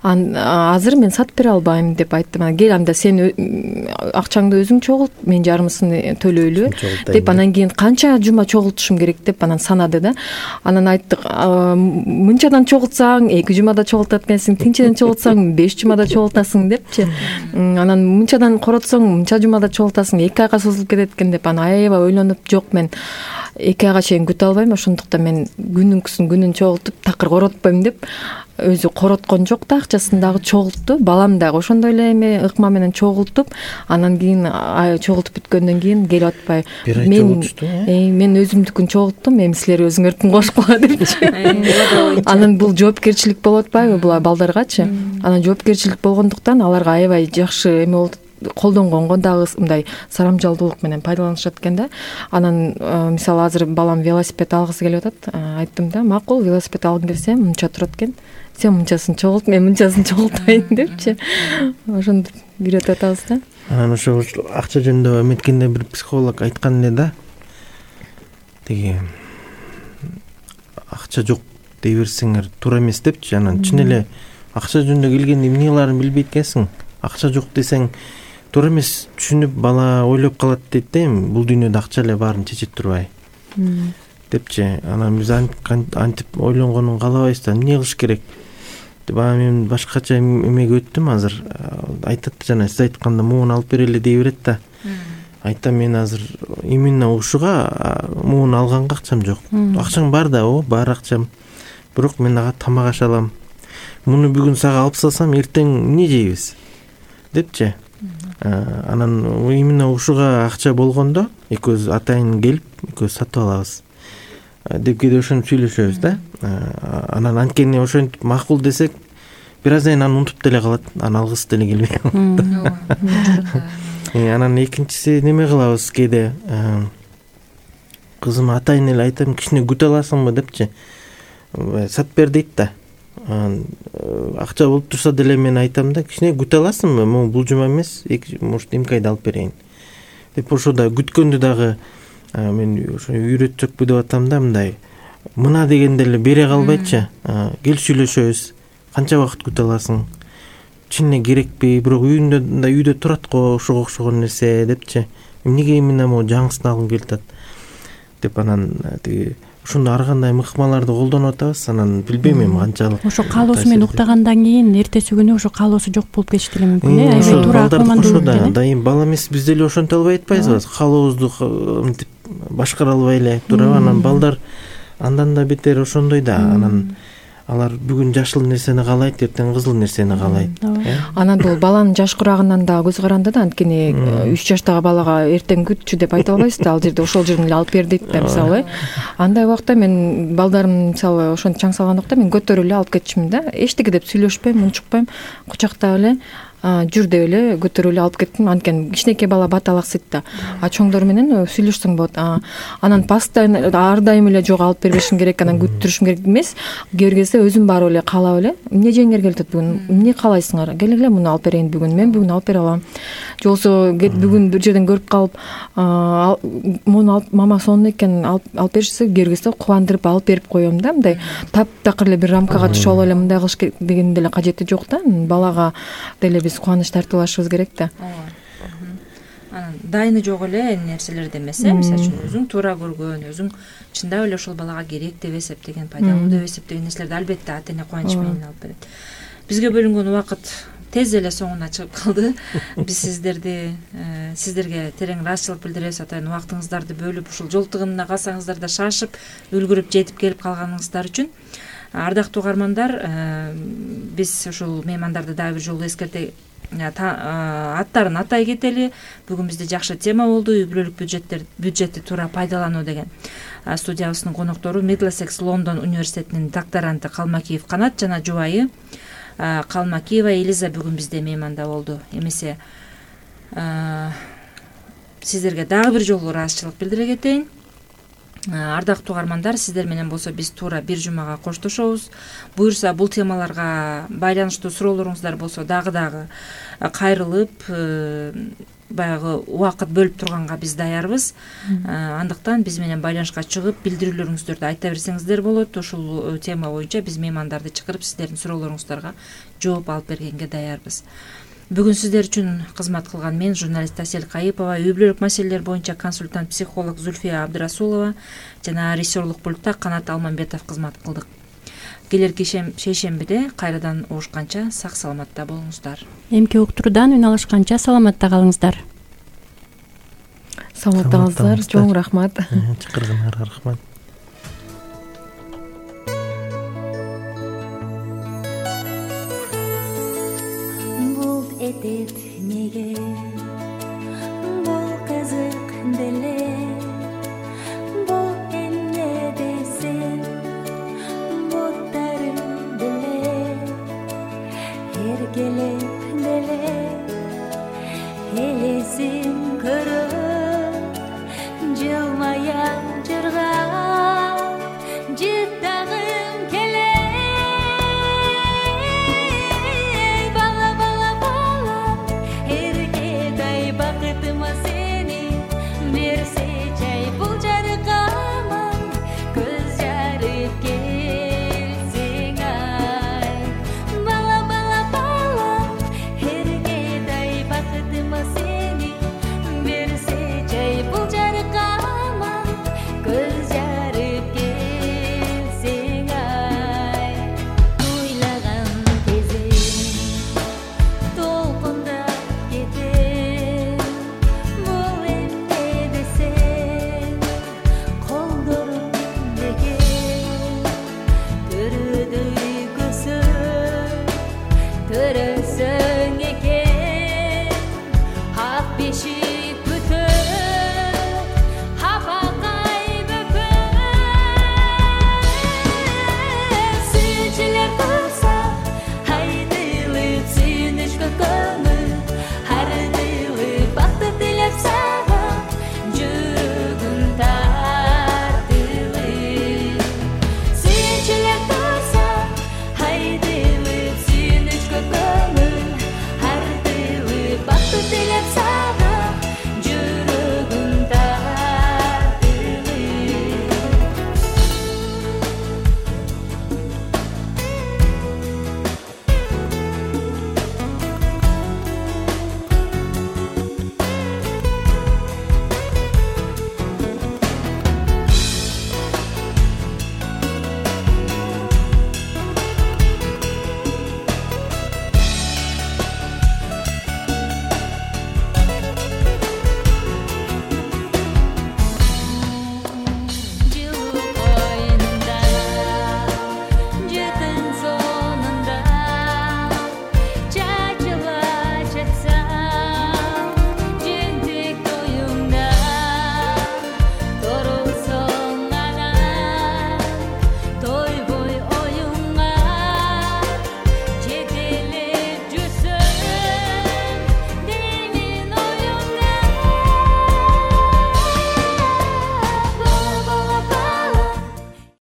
Азыр мен сатып бере албайм деп айттым. Кел анда сен акчаңды өзүң чогулт, мен жарымысын төлөйлү деп. Анан кийин канча жума чогултушум керек деп анан санады да. Анан айттык, мынчадан чогултсаң эки жумада чогултат экенсиң, тинчеден чогултсаң беш жумада чогултасың депчи. Анан мынчадан коротсоң мынча жумада чогултасың, эки айга созулуп кетет экен деп. Анан аябай ойлонуп, жок мен эки айга чейин күтө албайм, ошондуктан мен күнүнкүсүн күнүн чогултуп такыр коротпойм деп. Өзү короткон жок да, акчасын дагы чогултту. Балам дагы ошондой эле эме ыкма менен чогултуп, анан кийин чогултуп бүткөндөн кийин келип атпай, мен мен өзүмдүкүн чогулттум, эми силер өзүңөрдүн кошкула депчи. Анан бул жоопкерчилик болуп атпайбы була балдаргачы? Анан жоопкерчилик болгондуктан аларга аябай жакшы эме болду. Колдонгонго дагы мындай сарамжалдуулук менен пайдаланышат экен да. Анан мисалы азыр балам велосипед алгысы келип атат. Айттым да, макул, велосипед алгың келсе мынча турат экен. Сен мынчасын чогулт, мен мынчасын чогултайын депчи. Ошондо үйрөтүп атабыз да. Анан ошо акча жөнүндө эметкенде бир психолог айткан эле да. Теги акча жок дей берсеңер туура эмес депчи. Анан чын эле акча жөнүндө келгенде эмнелерин билбейт экенсиң. Акча жок десең туура эмес, түшүнүп бала ойлоп калат дейт да, эми бул дүйнөдө акча эле баарын чечет турбай депчи. Анан биз антип ойлонгонун каалабайбыз да, эмне кылыш керек деп. Мен башкача эмеге өттүм азыр. Айтат жана сиз айтканда муун алып берели дей берет да. Айтам, мен азыр именно ушуга муун алганга акчам жок. Акчаң бар да, о, бар акчам. Бирок мен ага тамак аша алам. Муну бүгүн сага алып салсам, эртең эмне жейбиз депчи. Анан именно ушуга акча болгондо экөөбүз атайын келип, экөөбүз сатып алабыз деп кээде ошентип сүйлөшөбүз да. Анан анткени ошентип макул десек, бир аз айдан анан унутуп деле калат, анан алгысы деле келбей калат. Анан экинчиси неме кылабыз кээде, кызым атайын эле айтам, кичине күтө аласыңбы депчи. Сатып бер дейт да. Акча болуп турса деле мен айтам да, кичине күтө аласыңбы, могу бул жума эмес, может эмки айда алып берейин деп. Ошода күткөндү дагы мен ошо үйрөтсөкпү деп атам да, мындай мына дегенде эле бере калбайчы. Кел сүйлөшөбүз, канча убакыт күтө аласың, чынне керекпи, бирок үйүндө да үйдө турат го ошого окшогон нерсе депчи. Эмнеге эмне могу жаңысын алгым келип атат деп. Анан тиги ошондо ар кандай мыкмаларды колдонуп атабыз. Анан билбейм эми канчалык ошо каалоосу менен уктагандан кийин эртеси күнү ошо каалоосу жок болуп кетиши деле мүмкүн э. Ошо балдарды ошо да, дайым бала эмес, биз деле ошентип албай атпайбызбы? Каалообузду мынтип башкара албай эле турабы? Анан балдар андан да бетер ошондой да. Анан алар бүгүн жашыл нерсени каалайт, эртең кызыл нерсени каалайт. Анан бул баланын жаш курагынан да көз каранды да, анткени үч жаштагы балага эртең күтчү деп айта албайсыз да, ал жерде ошол жерден эле алып бер дейт да мисалы. Андай убакта мен балдарым мисалы ошентип чаң салган убакта мен көтөрүп эле алып кетчүмүн да. Эчтеке деп сүйлөшпөйм, унчукпайм, кучактап эле жүр деп эле көтөрүп эле алып кеттим. Анткени кичинекей бала бат алаксыйт да. А чоңдор менен сүйлөшсөң болот. Анан постоянно ар дайым эле жок алып бербешим керек, анан күттүрүшүм керек эмес. Кээ бир кезде өзүм барып эле каалап эле, эмне жеңер келип атат бүгүн, эмне каалайсыңар? Кел эле муну алып берейин бүгүн. Мен бүгүн алып бере алам. Же болбосо бүгүн бир жерден көрүп калып, муну алып мама сонун экен, алып беришсе, кээ бир кезде кубандырып алып берип коем да. Мындай таптакыр эле бир рамкага түшүп алып эле мындай кылыш керек деген деле кажети жок да. Балага деле биз кубаныч тартуулашыбыз керек да. Анан дайыны жок эле нерселерди эмес, мисалы үчүн өзүң туура көргөн, өзүң чындап эле ошол балага керек деп эсептеген, пайдалуу деп эсептеген нерселерди албетте ата эне кубаныч менен алып берет. Бизге бөлүнгөн убакыт тез эле соңуна чыгып калды. Биз сиздерди сиздерге терең ыраазычылык билдиребиз, атайын убактыңыздарды бөлүп ушул жол тыгынына калсаңыздар да шашып үлгүрүп жетип келип калганыңыздар үчүн. Ардактуу угармандар, биз ушул меймандарды дагы бир жолу эскерте аттарын атай кетели. Бүгүн бизде жакшы тема болду, үй бүлөлүк бюджеттер бюджетти туура пайдалануу деген. Студиябыздын коноктору Middlesex Лондон университетинин докторанты Калмакиев Канат жана жубайы Калмакиева Элиза бүгүн бизде мейманда болду. Эмесе сиздерге дагы бир жолу ыраазычылык билдире кетейин. Ардактуу угармандар, сиздер менен болсо биз туура бир жумага коштошобуз. Буюрса бул темаларга байланыштуу суроолоруңуздар болсо дагы дагы кайрылып, баягы убакыт бөлүп турганга биз даярбыз. Андыктан биз менен байланышка чыгып, билдирүүлөрүңүздөрдү айта берсеңиздер болот. Ушул тема боюнча биз меймандарды чакырып, сиздердин суроолоруңуздарга жооп алып бергенге даярбыз. Бүгүн сиздер үчүн кызмат кылган мен, журналист Асель Кайыпова, үй бүлөлүк маселелер боюнча консультант психолог Зульфия Абдырасулова жана режиссерлук пультта Канат Алмамбетов кызмат кылдык. Келерки шейшембиде кайрадан угушканча сак саламатта болуңуздар. Эмки уктуруудан үн алышканча саламатта калыңыздар. Саламатта калыңыздар. Чоң рахмат. Чакыргандарга рахмат.